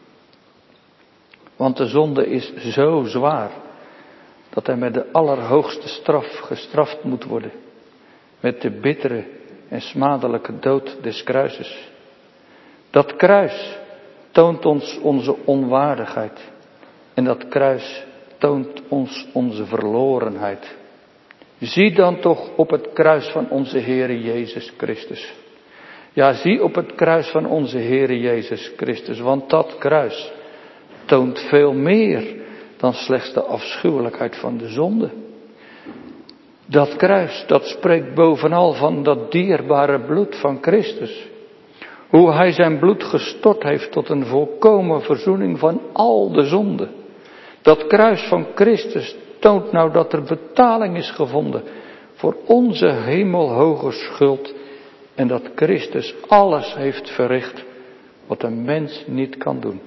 Want de zonde is zo zwaar dat hij met de allerhoogste straf gestraft moet worden. Met de bittere en smadelijke dood des kruises. Dat kruis toont ons onze onwaardigheid. En dat kruis toont ons onze verlorenheid. Zie dan toch op het kruis van onze Heere Jezus Christus. Ja, zie op het kruis van onze Heere Jezus Christus. Want dat kruis toont veel meer dan slechts de afschuwelijkheid van de zonde. Dat kruis, dat spreekt bovenal van dat dierbare bloed van Christus. Hoe hij zijn bloed gestort heeft tot een volkomen verzoening van al de zonde. Dat kruis van Christus toont nou dat er betaling is gevonden voor onze hemelhoge schuld. En dat Christus alles heeft verricht wat een mens niet kan doen.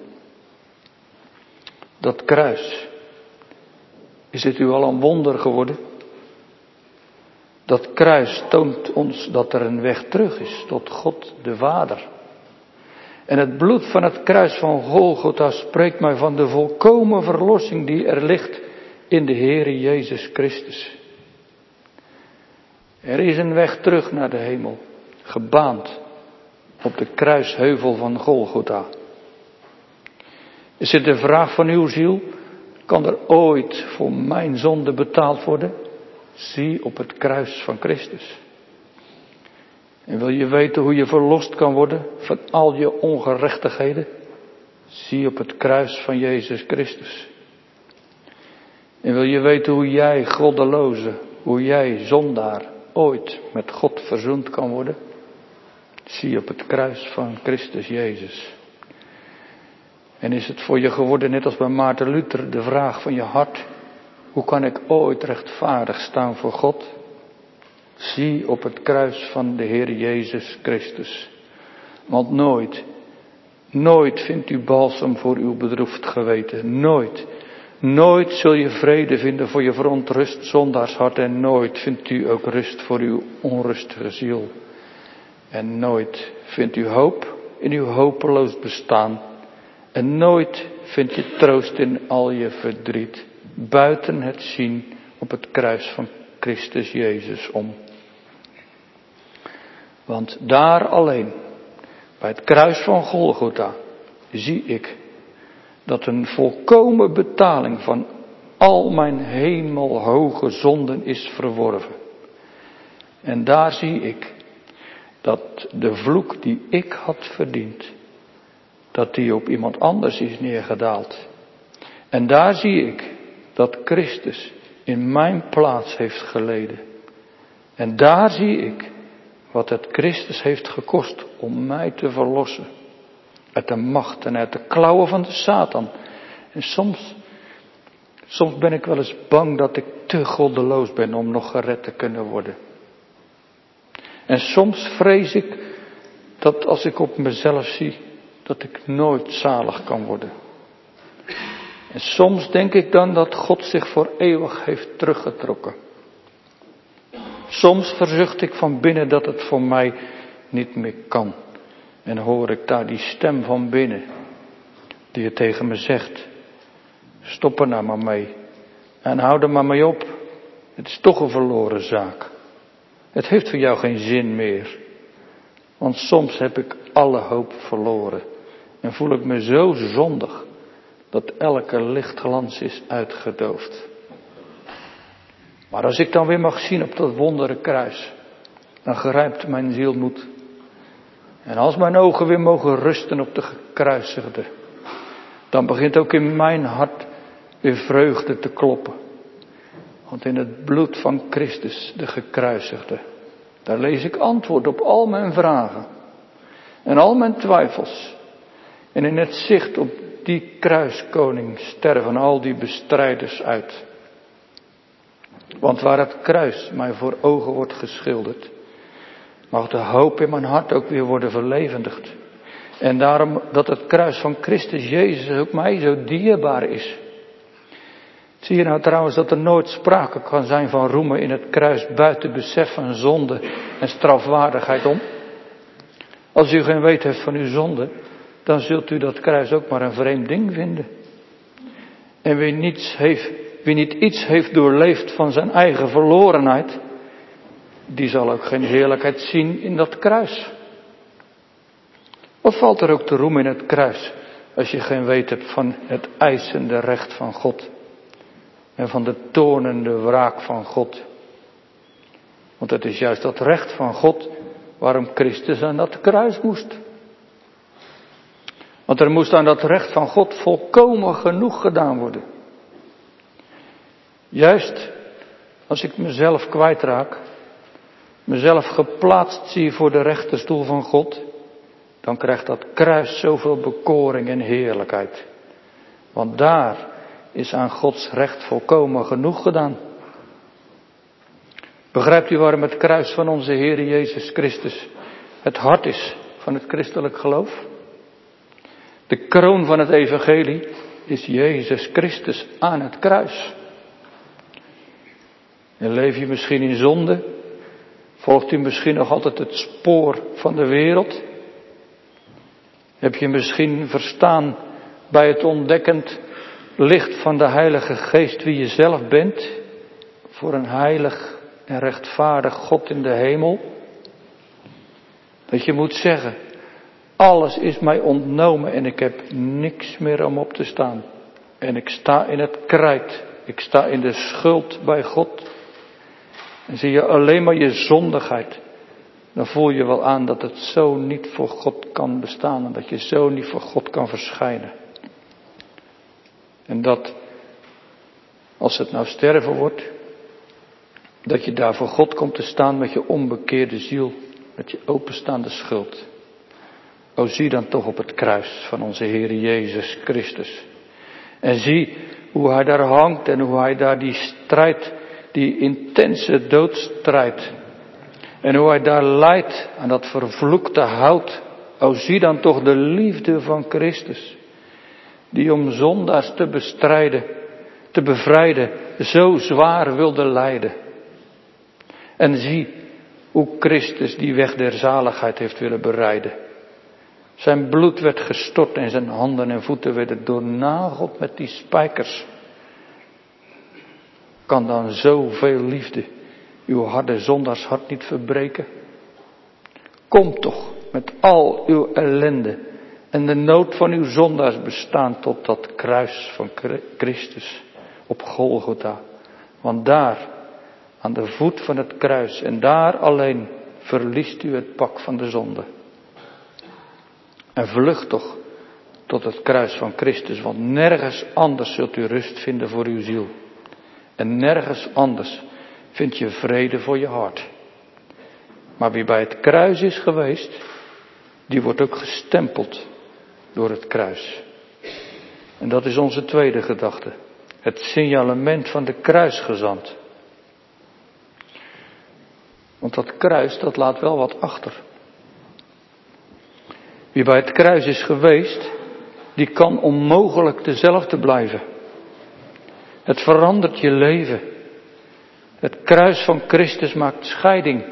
Dat kruis, is het u al een wonder geworden? Dat kruis toont ons dat er een weg terug is tot God de Vader. En het bloed van het kruis van Golgotha spreekt mij van de volkomen verlossing die er ligt in de Heere Jezus Christus. Er is een weg terug naar de hemel, gebaand op de kruisheuvel van Golgotha. Is het de vraag van uw ziel, kan er ooit voor mijn zonde betaald worden? Zie op het kruis van Christus. En wil je weten hoe je verlost kan worden van al je ongerechtigheden? Zie op het kruis van Jezus Christus. En wil je weten hoe jij goddeloze, hoe jij zondaar ooit met God verzoend kan worden? Zie op het kruis van Christus Jezus. En is het voor je geworden, net als bij Maarten Luther, de vraag van je hart: hoe kan ik ooit rechtvaardig staan voor God? Zie op het kruis van de Heer Jezus Christus. Want nooit, nooit vindt u balsem voor uw bedroefd geweten. Nooit, nooit zul je vrede vinden voor je verontrust zondaarshart. En nooit vindt u ook rust voor uw onrustige ziel. En nooit vindt u hoop in uw hopeloos bestaan. En nooit vind je troost in al je verdriet. Buiten het zien op het kruis van Christus Jezus om. Want daar alleen, bij het kruis van Golgotha, zie ik dat een volkomen betaling van al mijn hemelhoge zonden is verworven. En daar zie ik dat de vloek die ik had verdiend, dat die op iemand anders is neergedaald. En daar zie ik dat Christus in mijn plaats heeft geleden. En daar zie ik wat het Christus heeft gekost om mij te verlossen. Uit de macht en uit de klauwen van de Satan. En soms, soms ben ik wel eens bang dat ik te goddeloos ben om nog gered te kunnen worden. En soms vrees ik dat als ik op mezelf zie, dat ik nooit zalig kan worden. En soms denk ik dan dat God zich voor eeuwig heeft teruggetrokken. Soms verzucht ik van binnen dat het voor mij niet meer kan. En hoor ik daar die stem van binnen, die het tegen me zegt. Stop er nou maar mee. En hou er maar mee op. Het is toch een verloren zaak. Het heeft voor jou geen zin meer. Want soms heb ik alle hoop verloren. En voel ik me zo zondig, dat elke lichtglans is uitgedoofd. Maar als ik dan weer mag zien op dat wondere kruis, dan grijpt mijn ziel moed. En als mijn ogen weer mogen rusten op de gekruisigde, dan begint ook in mijn hart weer vreugde te kloppen. Want in het bloed van Christus, de gekruisigde, daar lees ik antwoord op al mijn vragen en al mijn twijfels. En in het zicht op die kruiskoning sterven al die bestrijders uit. Want waar het kruis mij voor ogen wordt geschilderd, mag de hoop in mijn hart ook weer worden verlevendigd. En daarom dat het kruis van Christus Jezus ook mij zo dierbaar is. Zie je nou trouwens dat er nooit sprake kan zijn van roemen in het kruis buiten besef van zonde en strafwaardigheid om? Als u geen weet heeft van uw zonde, dan zult u dat kruis ook maar een vreemd ding vinden. En wie, niets heeft, wie niet iets heeft doorleefd van zijn eigen verlorenheid, die zal ook geen heerlijkheid zien in dat kruis. Wat valt er ook te roemen in het kruis, als je geen weet hebt van het eisende recht van God en van de toornende wraak van God? Want het is juist dat recht van God waarom Christus aan dat kruis moest. Want er moest aan dat recht van God volkomen genoeg gedaan worden. Juist als ik mezelf kwijtraak, mezelf geplaatst zie voor de rechterstoel van God, dan krijgt dat kruis zoveel bekoring en heerlijkheid. Want daar is aan Gods recht volkomen genoeg gedaan. Begrijpt u waarom het kruis van onze Heer Jezus Christus het hart is van het christelijk geloof? De kroon van het evangelie is Jezus Christus aan het kruis. En leef je misschien in zonde? Volgt u misschien nog altijd het spoor van de wereld? Heb je misschien verstaan bij het ontdekkend licht van de Heilige Geest wie je zelf bent? Voor een heilig en rechtvaardig God in de hemel? Dat je moet zeggen, alles is mij ontnomen en ik heb niks meer om op te staan. En ik sta in het krijt, ik sta in de schuld bij God. En zie je alleen maar je zondigheid, dan voel je wel aan dat het zo niet voor God kan bestaan en dat je zo niet voor God kan verschijnen. En dat, als het nou sterven wordt, dat je daar voor God komt te staan met je onbekeerde ziel, met je openstaande schuld. O, zie dan toch op het kruis van onze Heer Jezus Christus. En zie hoe hij daar hangt en hoe hij daar die strijd, die intense doodstrijd. En hoe hij daar lijdt aan dat vervloekte hout. O, zie dan toch de liefde van Christus. Die om zondaars te bestrijden, te bevrijden, zo zwaar wilde lijden. En zie hoe Christus die weg der zaligheid heeft willen bereiden. Zijn bloed werd gestort en zijn handen en voeten werden doornageld met die spijkers. Kan dan zoveel liefde uw harde zondagshart niet verbreken? Kom toch met al uw ellende en de nood van uw zondaars bestaan tot dat kruis van Christus. op Golgotha. Want daar, aan de voet van het kruis, en daar alleen verliest u het pak van de zonde. En vlucht toch tot het kruis van Christus, want nergens anders zult u rust vinden voor uw ziel. En nergens anders vind je vrede voor je hart. Maar wie bij het kruis is geweest, die wordt ook gestempeld door het kruis. En dat is onze tweede gedachte. Het signalement van de kruisgezant. Want dat kruis, dat laat wel wat achter. Wie bij het kruis is geweest, die kan onmogelijk dezelfde blijven. Het verandert je leven. Het kruis van Christus maakt scheiding.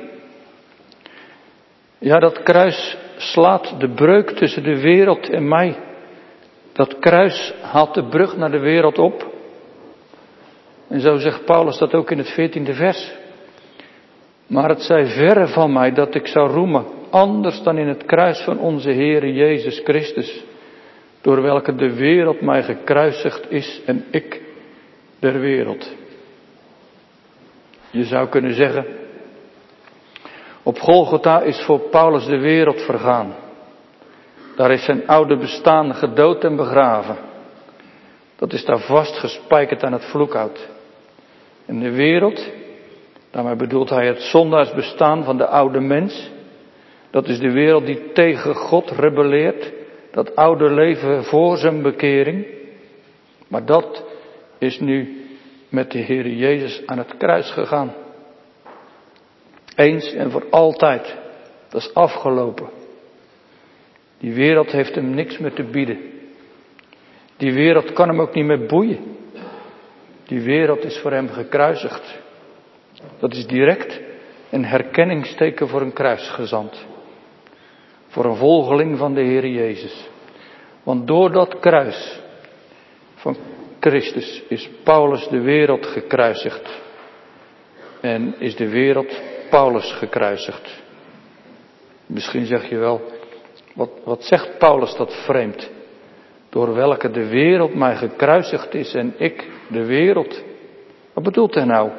Ja, dat kruis slaat de breuk tussen de wereld en mij. Dat kruis haalt de brug naar de wereld op. En zo zegt Paulus dat ook in het veertiende vers. Maar het zij verre van mij dat ik zou roemen, anders dan in het kruis van onze Heere Jezus Christus, door welke de wereld mij gekruisigd is en ik der wereld. Je zou kunnen zeggen, op Golgotha is voor Paulus de wereld vergaan. Daar is zijn oude bestaan gedood en begraven. Dat is daar vastgespijkerd aan het vloekhout. En de wereld, daarmee bedoelt hij het zondaarsbestaan van de oude mens. Dat is de wereld die tegen God rebelleert. Dat oude leven voor zijn bekering. Maar dat is nu met de Heere Jezus aan het kruis gegaan. Eens en voor altijd. Dat is afgelopen. Die wereld heeft hem niks meer te bieden. Die wereld kan hem ook niet meer boeien. Die wereld is voor hem gekruisigd. Dat is direct een herkenningsteken voor een kruisgezant. Voor een volgeling van de Heere Jezus. Want door dat kruis van Christus is Paulus de wereld gekruisigd. En is de wereld Paulus gekruisigd. Misschien zeg je wel, wat, wat zegt Paulus dat vreemd? Door welke de wereld mij gekruisigd is en ik de wereld. Wat bedoelt hij nou?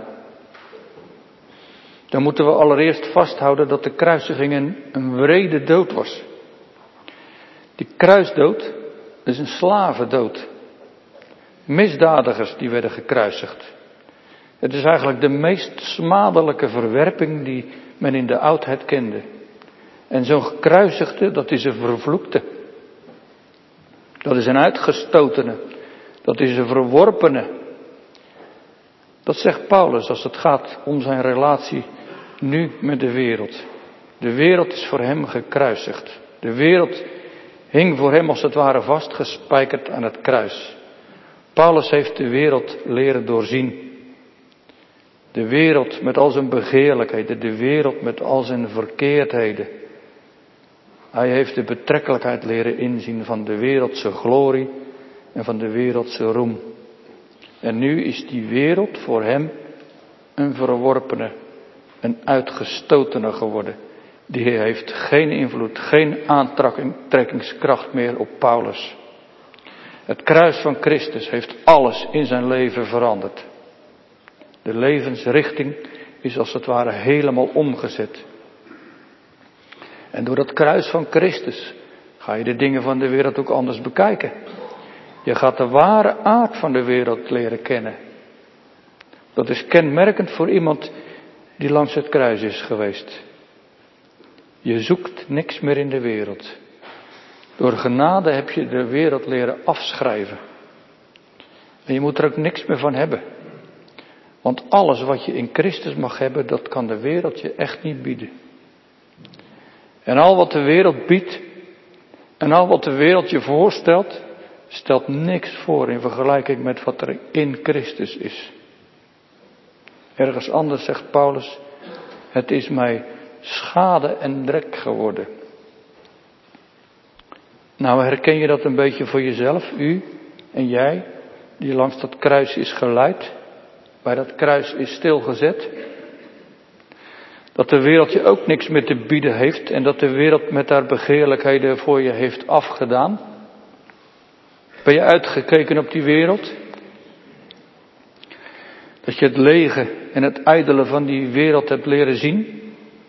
Dan moeten we allereerst vasthouden dat de kruisiging een, een wrede dood was. Die kruisdood is een slavendood. Misdadigers die werden gekruisigd. Het is eigenlijk de meest smadelijke verwerping die men in de oudheid kende. En zo'n gekruisigde, dat is een vervloekte. Dat is een uitgestotene. Dat is een verworpene. Dat zegt Paulus als het gaat om zijn relatie nu met de wereld. De wereld is voor hem gekruisigd. De wereld hing voor hem als het ware vastgespijkerd aan het kruis. Paulus heeft de wereld leren doorzien. De wereld met al zijn begeerlijkheden, de wereld met al zijn verkeerdheden. Hij heeft de betrekkelijkheid leren inzien van de wereldse glorie en van de wereldse roem. En nu is die wereld voor hem een verworpene, een uitgestotene geworden. Die heeft geen invloed, geen aantrekkingskracht meer op Paulus. Het kruis van Christus heeft alles in zijn leven veranderd. De levensrichting is als het ware helemaal omgezet. En door dat kruis van Christus ga je de dingen van de wereld ook anders bekijken. Je gaat de ware aard van de wereld leren kennen. Dat is kenmerkend voor iemand die langs het kruis is geweest. Je zoekt niks meer in de wereld. Door genade heb je de wereld leren afschrijven. En je moet er ook niks meer van hebben. Want alles wat je in Christus mag hebben, dat kan de wereld je echt niet bieden. En al wat de wereld biedt, en al wat de wereld je voorstelt, stelt niks voor in vergelijking met wat er in Christus is. Ergens anders zegt Paulus, het is mij schade en drek geworden. Nou, herken je dat een beetje voor jezelf, u en jij, die langs dat kruis is geleid, bij dat kruis is stilgezet? Dat de wereld je ook niks meer te bieden heeft en dat de wereld met haar begeerlijkheden voor je heeft afgedaan? Ben je uitgekeken op die wereld? Dat je het lege en het ijdele van die wereld hebt leren zien.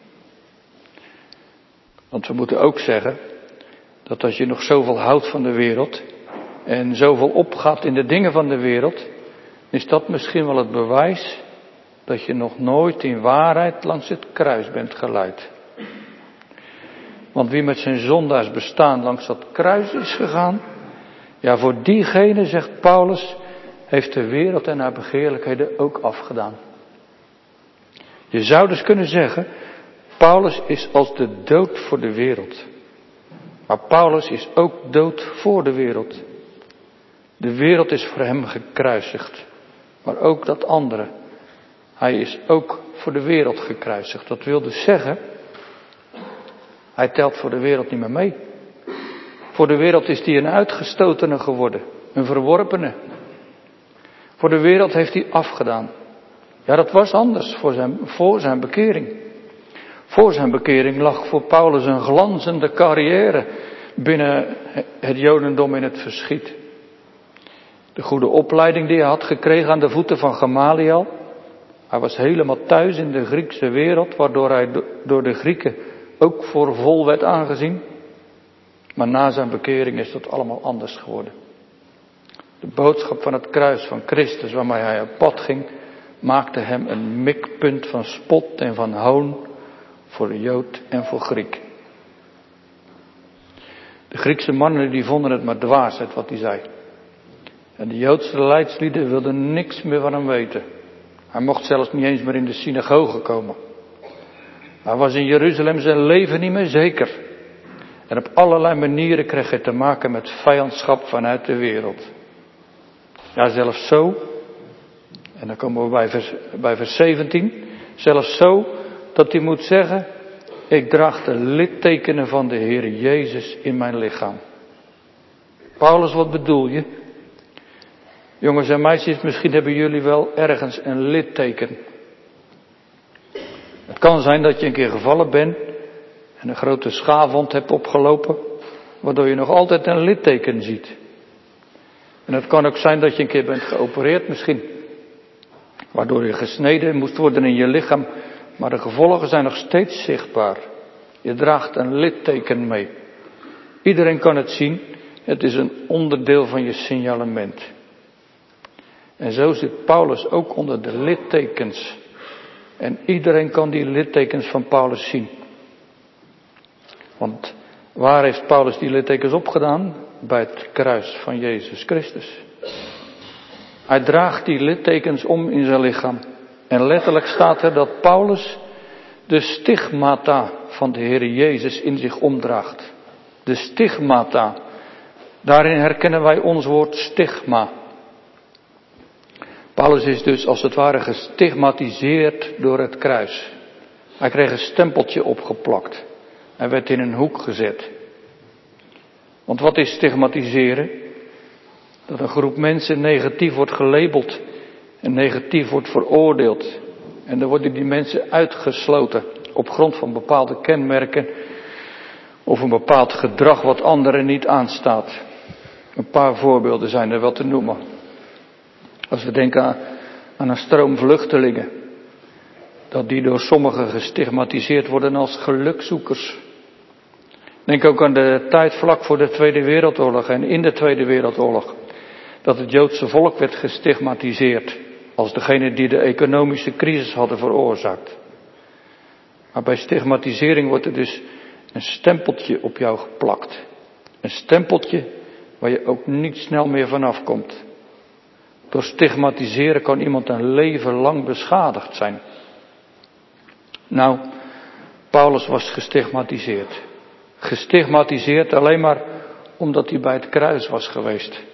Want we moeten ook zeggen dat als je nog zoveel houdt van de wereld en zoveel opgaat in de dingen van de wereld, is dat misschien wel het bewijs dat je nog nooit in waarheid langs het kruis bent geleid. Want wie met zijn zondaars bestaan langs dat kruis is gegaan, ja, voor diegene, zegt Paulus, heeft de wereld en haar begeerlijkheden ook afgedaan. Je zou dus kunnen zeggen, Paulus is als de dood voor de wereld. Maar Paulus is ook dood voor de wereld. De wereld is voor hem gekruisigd. Maar ook dat andere. Hij is ook voor de wereld gekruisigd. Dat wil dus zeggen, hij telt voor de wereld niet meer mee. Voor de wereld is hij een uitgestotene geworden. Een verworpene. Voor de wereld heeft hij afgedaan. Ja, dat was anders voor zijn, voor zijn bekering. Voor zijn bekering lag voor Paulus een glanzende carrière binnen het Jodendom in het verschiet. De goede opleiding die hij had gekregen aan de voeten van Gamaliel. Hij was helemaal thuis in de Griekse wereld, waardoor hij door de Grieken ook voor vol werd aangezien. Maar na zijn bekering is dat allemaal anders geworden. De boodschap van het kruis van Christus waarmee hij op pad ging, maakte hem een mikpunt van spot en van hoon voor de Jood en voor Griek. De Griekse mannen die vonden het maar dwaasheid wat hij zei. En de Joodse leidslieden wilden niks meer van hem weten. Hij mocht zelfs niet eens meer in de synagoge komen. Hij was in Jeruzalem zijn leven niet meer zeker. En op allerlei manieren kreeg hij te maken met vijandschap vanuit de wereld. Ja, zelfs zo, en dan komen we bij vers, bij vers zeventien, zelfs zo dat hij moet zeggen, ik draag de littekenen van de Heer Jezus in mijn lichaam. Paulus, wat bedoel je? Jongens en meisjes, misschien hebben jullie wel ergens een litteken. Het kan zijn dat je een keer gevallen bent en een grote schaafwond hebt opgelopen, waardoor je nog altijd een litteken ziet. En het kan ook zijn dat je een keer bent geopereerd misschien, waardoor je gesneden moest worden in je lichaam, maar de gevolgen zijn nog steeds zichtbaar. Je draagt een litteken mee. Iedereen kan het zien, het is een onderdeel van je signalement. En zo zit Paulus ook onder de littekens. En iedereen kan die littekens van Paulus zien. Want waar heeft Paulus die littekens opgedaan? Bij het kruis van Jezus Christus. Hij draagt die littekens om in zijn lichaam. En letterlijk staat er dat Paulus de stigmata van de Heer Jezus in zich omdraagt. De stigmata. Daarin herkennen wij ons woord stigma. Paulus is dus als het ware gestigmatiseerd door het kruis. Hij kreeg een stempeltje opgeplakt. Hij werd in een hoek gezet. Want wat is stigmatiseren? Dat een groep mensen negatief wordt gelabeld en negatief wordt veroordeeld. En dan worden die mensen uitgesloten op grond van bepaalde kenmerken of een bepaald gedrag wat anderen niet aanstaat. Een paar voorbeelden zijn er wel te noemen. Als we denken aan, aan een stroom vluchtelingen, dat die door sommigen gestigmatiseerd worden als gelukzoekers. Denk ook aan de tijd vlak voor de Tweede Wereldoorlog en in de Tweede Wereldoorlog. Dat het Joodse volk werd gestigmatiseerd als degene die de economische crisis hadden veroorzaakt. Maar bij stigmatisering wordt er dus een stempeltje op jou geplakt. Een stempeltje waar je ook niet snel meer vanaf komt. Door stigmatiseren kan iemand een leven lang beschadigd zijn. Nou, Paulus was gestigmatiseerd. Gestigmatiseerd alleen maar omdat hij bij het kruis was geweest.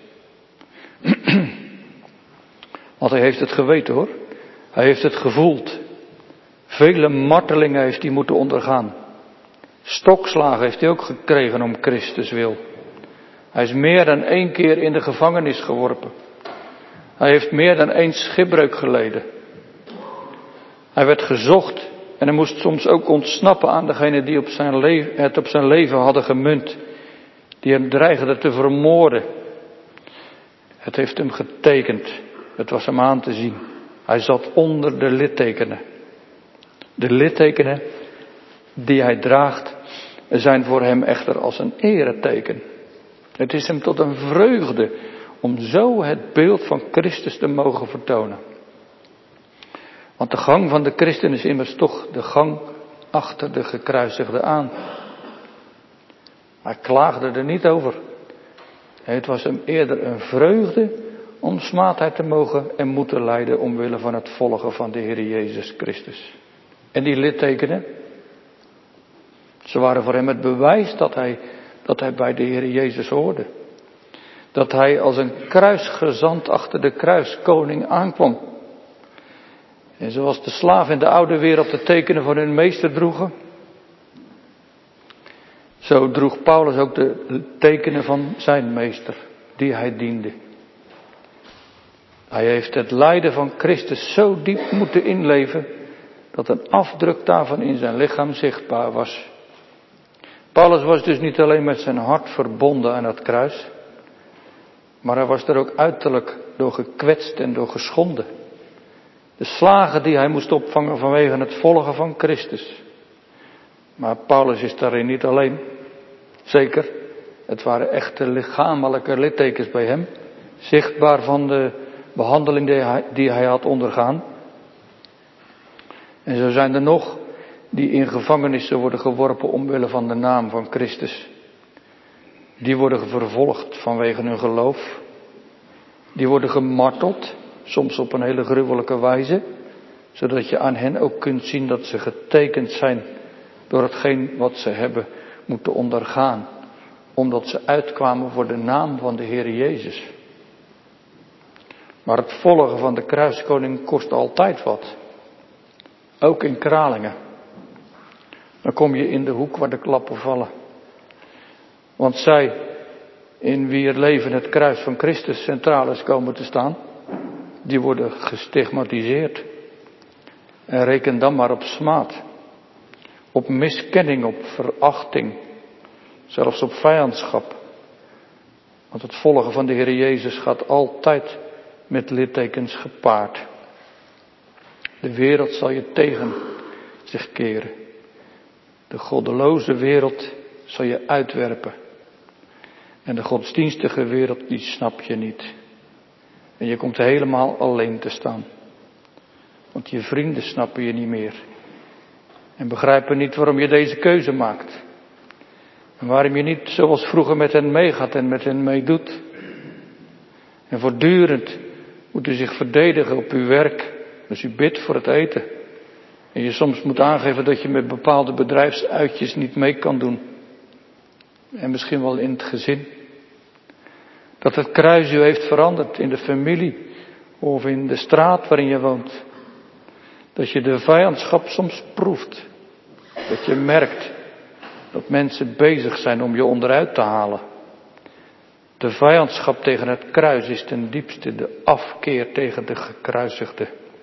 Want hij heeft het geweten hoor. Hij heeft het gevoeld. Vele martelingen heeft hij moeten ondergaan. Stokslagen heeft hij ook gekregen om Christus wil. Hij is meer dan één keer in de gevangenis geworpen. Hij heeft meer dan één schipbreuk geleden. Hij werd gezocht en hij moest soms ook ontsnappen aan degenen die op zijn leven, het op zijn leven hadden gemunt. Die hem dreigden te vermoorden. Het heeft hem getekend. Het was hem aan te zien. Hij zat onder de littekenen. De littekenen die hij draagt zijn voor hem echter als een ereteken. Het is hem tot een vreugde om zo het beeld van Christus te mogen vertonen. Want de gang van de christen is immers toch de gang achter de gekruisigde aan. Hij klaagde er niet over. Het was hem eerder een vreugde om smaadheid te mogen en moeten lijden omwille van het volgen van de Heer Jezus Christus. En die littekenen, ze waren voor hem het bewijs dat hij, dat hij bij de Heer Jezus hoorde. Dat hij als een kruisgezant achter de kruiskoning aankwam. En zoals de slaven in de oude wereld de tekenen van hun meester droegen, zo droeg Paulus ook de tekenen van zijn meester, die hij diende. Hij heeft het lijden van Christus zo diep moeten inleven, dat een afdruk daarvan in zijn lichaam zichtbaar was. Paulus was dus niet alleen met zijn hart verbonden aan het kruis, maar hij was er ook uiterlijk door gekwetst en door geschonden. De slagen die hij moest opvangen vanwege het volgen van Christus. Maar Paulus is daarin niet alleen. Zeker, het waren echte lichamelijke littekens bij hem. Zichtbaar van de behandeling die hij, die hij had ondergaan. En zo zijn er nog die in gevangenissen worden geworpen omwille van de naam van Christus. Die worden vervolgd vanwege hun geloof. Die worden gemarteld, soms op een hele gruwelijke wijze. Zodat je aan hen ook kunt zien dat ze getekend zijn door hetgeen wat ze hebben moeten ondergaan. Omdat ze uitkwamen voor de naam van de Heer Jezus. Maar het volgen van de kruiskoning kost altijd wat. Ook in Kralingen. Dan kom je in de hoek waar de klappen vallen. Want zij, in wie het leven het kruis van Christus centraal is komen te staan, die worden gestigmatiseerd. En reken dan maar op smaad. Op miskenning, op verachting. Zelfs op vijandschap. Want het volgen van de Heer Jezus gaat altijd met littekens gepaard. De wereld zal je tegen zich keren. De goddeloze wereld zal je uitwerpen. En de godsdienstige wereld, die snap je niet. En je komt helemaal alleen te staan. Want je vrienden snappen je niet meer. En begrijpen niet waarom je deze keuze maakt. En waarom je niet zoals vroeger met hen meegaat en met hen meedoet. En voortdurend moet u zich verdedigen op uw werk. Dus u bidt voor het eten. En je soms moet aangeven dat je met bepaalde bedrijfsuitjes niet mee kan doen. En misschien wel in het gezin. Dat het kruis u heeft veranderd in de familie. Of in de straat waarin je woont. Dat je de vijandschap soms proeft. Dat je merkt dat mensen bezig zijn om je onderuit te halen. De vijandschap tegen het kruis is ten diepste de afkeer tegen de gekruisigde.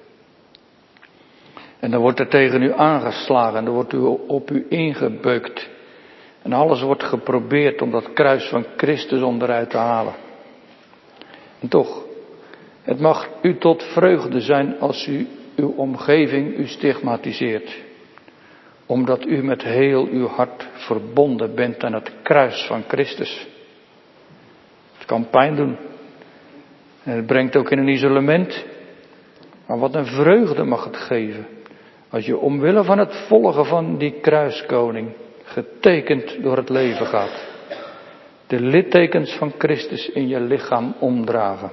En dan wordt er tegen u aangeslagen en dan wordt u op u ingebeukt. En alles wordt geprobeerd om dat kruis van Christus onderuit te halen. En toch, het mag u tot vreugde zijn als u uw omgeving u stigmatiseert. Omdat u met heel uw hart verbonden bent aan het kruis van Christus. Het kan pijn doen. En het brengt ook in een isolement. Maar wat een vreugde mag het geven. Als je omwille van het volgen van die kruiskoning getekend door het leven gaat. De littekens van Christus in je lichaam omdragen.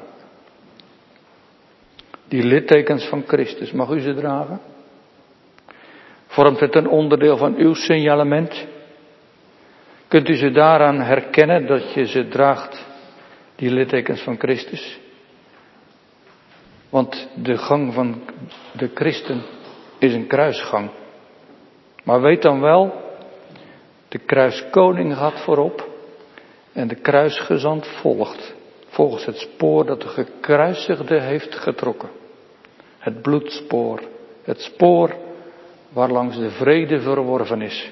Die littekens van Christus, mag u ze dragen? Vormt het een onderdeel van uw signalement? Kunt u ze daaraan herkennen dat je ze draagt, die littekens van Christus? Want de gang van de christen is een kruisgang. Maar weet dan wel, de kruiskoning gaat voorop en de kruisgezant volgt. Volgens het spoor dat de gekruisigde heeft getrokken. Het bloedspoor. Het spoor waarlangs de vrede verworven is.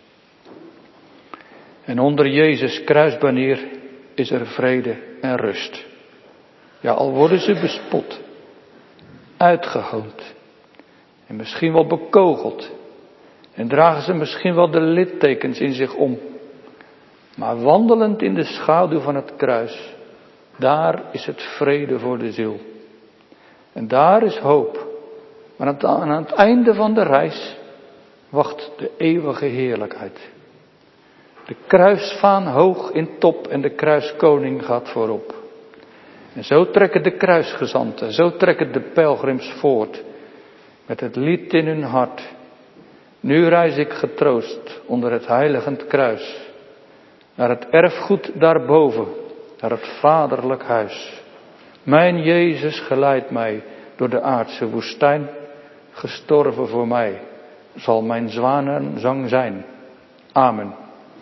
En onder Jezus' kruisbanier is er vrede en rust. Ja, al worden ze bespot, uitgehoond. En misschien wel bekogeld. En dragen ze misschien wel de littekens in zich om. Maar wandelend in de schaduw van het kruis, daar is het vrede voor de ziel. En daar is hoop. Maar aan het einde van de reis wacht de eeuwige heerlijkheid. De kruisvaan hoog in top en de kruiskoning gaat voorop. En zo trekken de kruisgezanten, zo trekken de pelgrims voort. Met het lied in hun hart. Nu reis ik getroost onder het heiligend kruis. Naar het erfgoed daarboven, naar het vaderlijk huis. Mijn Jezus geleidt mij door de aardse woestijn. Gestorven voor mij zal mijn zwanenzang zijn. Amen.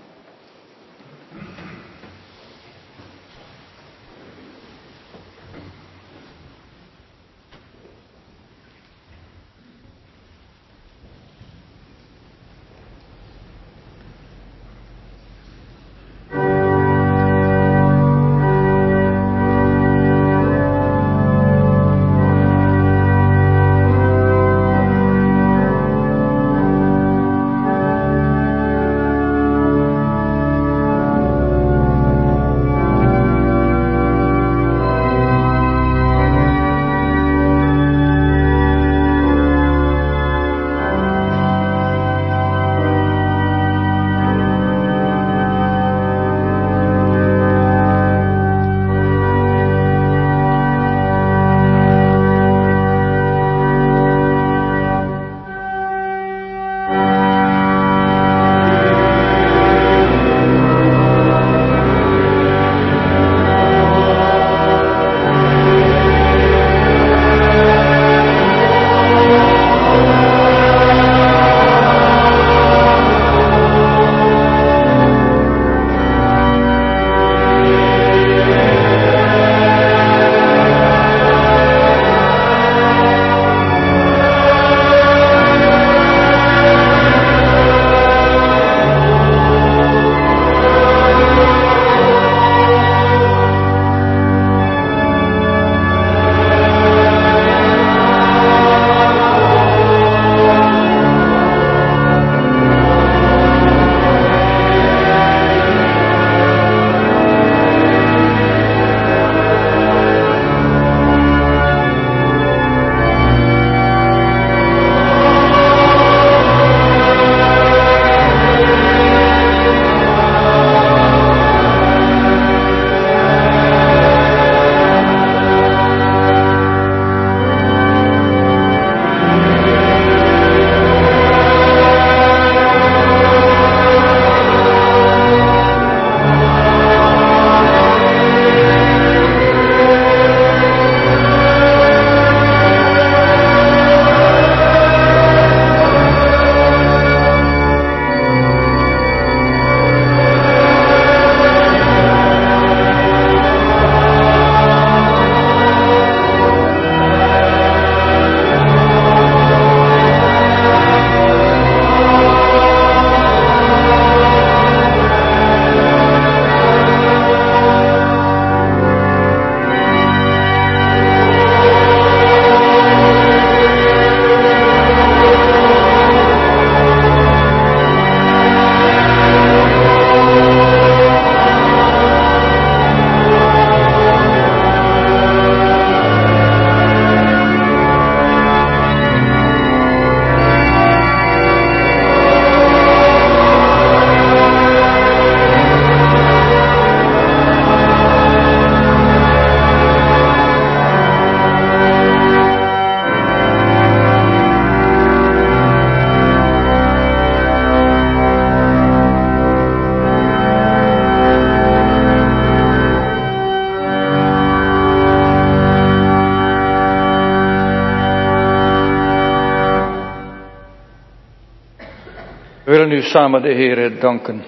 We willen u samen de Heere danken.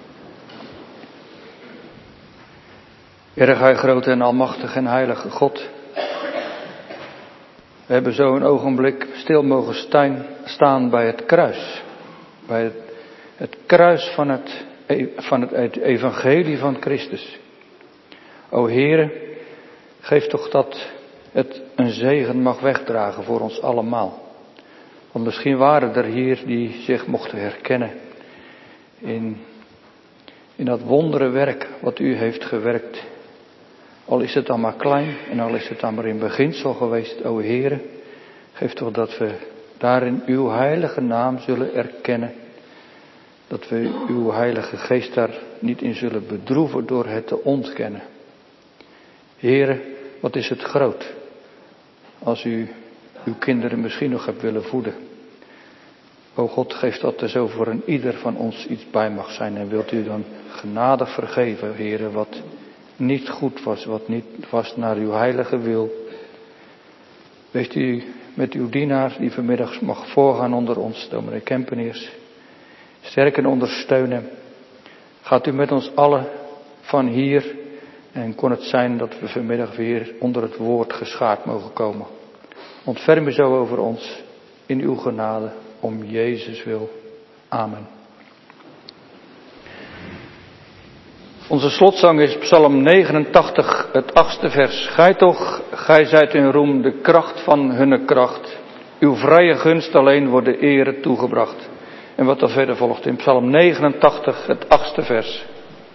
Heere, gij grote en almachtige en heilige God. We hebben zo een ogenblik stil mogen staan, staan bij het kruis. Bij het, het kruis van het, van het evangelie van Christus. O Heere, geef toch dat het een zegen mag wegdragen voor ons allemaal. Want misschien waren er hier die zich mochten herkennen in, in dat wondere werk wat u heeft gewerkt. Al is het dan maar klein en al is het dan maar in beginsel geweest, o Heere, geef toch dat we daarin uw heilige naam zullen erkennen. Dat we uw heilige geest daar niet in zullen bedroeven door het te ontkennen. Heere, wat is het groot als u uw kinderen misschien nog hebt willen voeden. O God, geef dat er zo voor een ieder van ons iets bij mag zijn. En wilt u dan genadig vergeven, Heere, wat niet goed was, wat niet was naar uw heilige wil. Wees u met uw dienaar die vanmiddag mag voorgaan onder ons, dominee Kempeneers. Sterk en ondersteunen. Gaat u met ons allen van hier. En kon het zijn dat we vanmiddag weer onder het woord geschaard mogen komen. Ontferm u zo over ons in uw genade, om Jezus wil. Amen. Onze slotzang is Psalm negenentachtig, het achtste vers. Gij toch, gij zijt in roem de kracht van hunne kracht. Uw vrije gunst alleen wordt de ere toegebracht. En wat er verder volgt in Psalm negenentachtig, het achtste vers.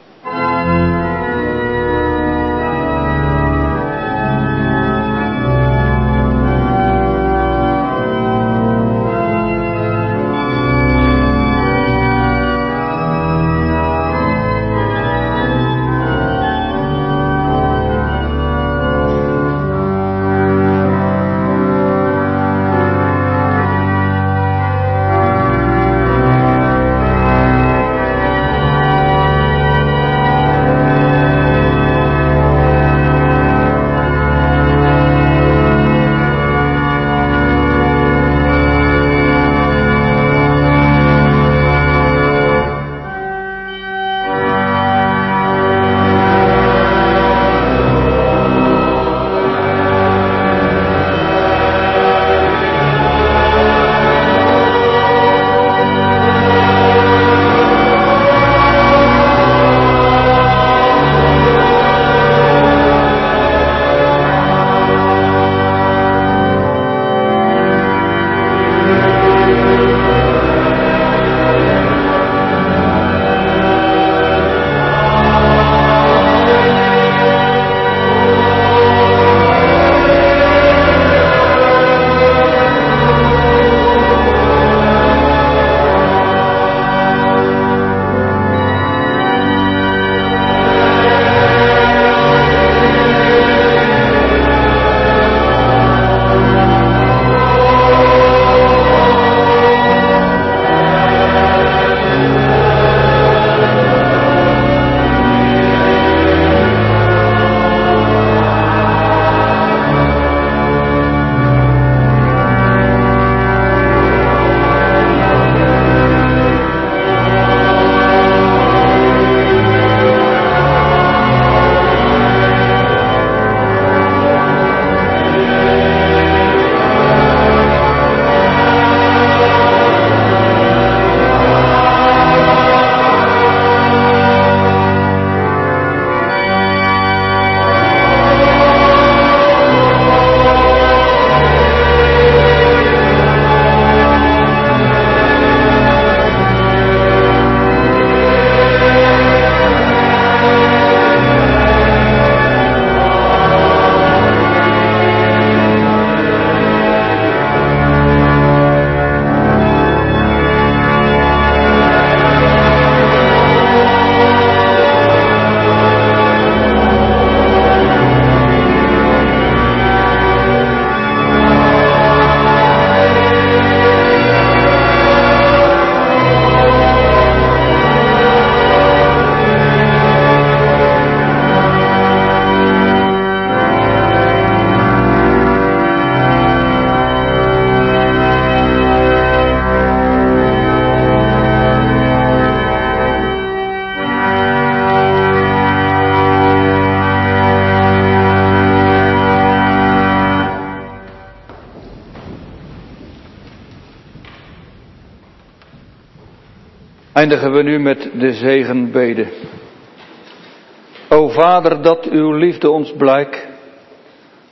Eindigen we nu met de zegenbede. O Vader, dat uw liefde ons blijkt,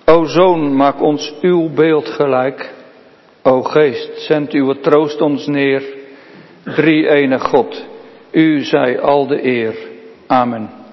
O Zoon, maak ons uw beeld gelijk. O Geest, zend uw troost ons neer. Drie-ene God, u zij al de eer. Amen.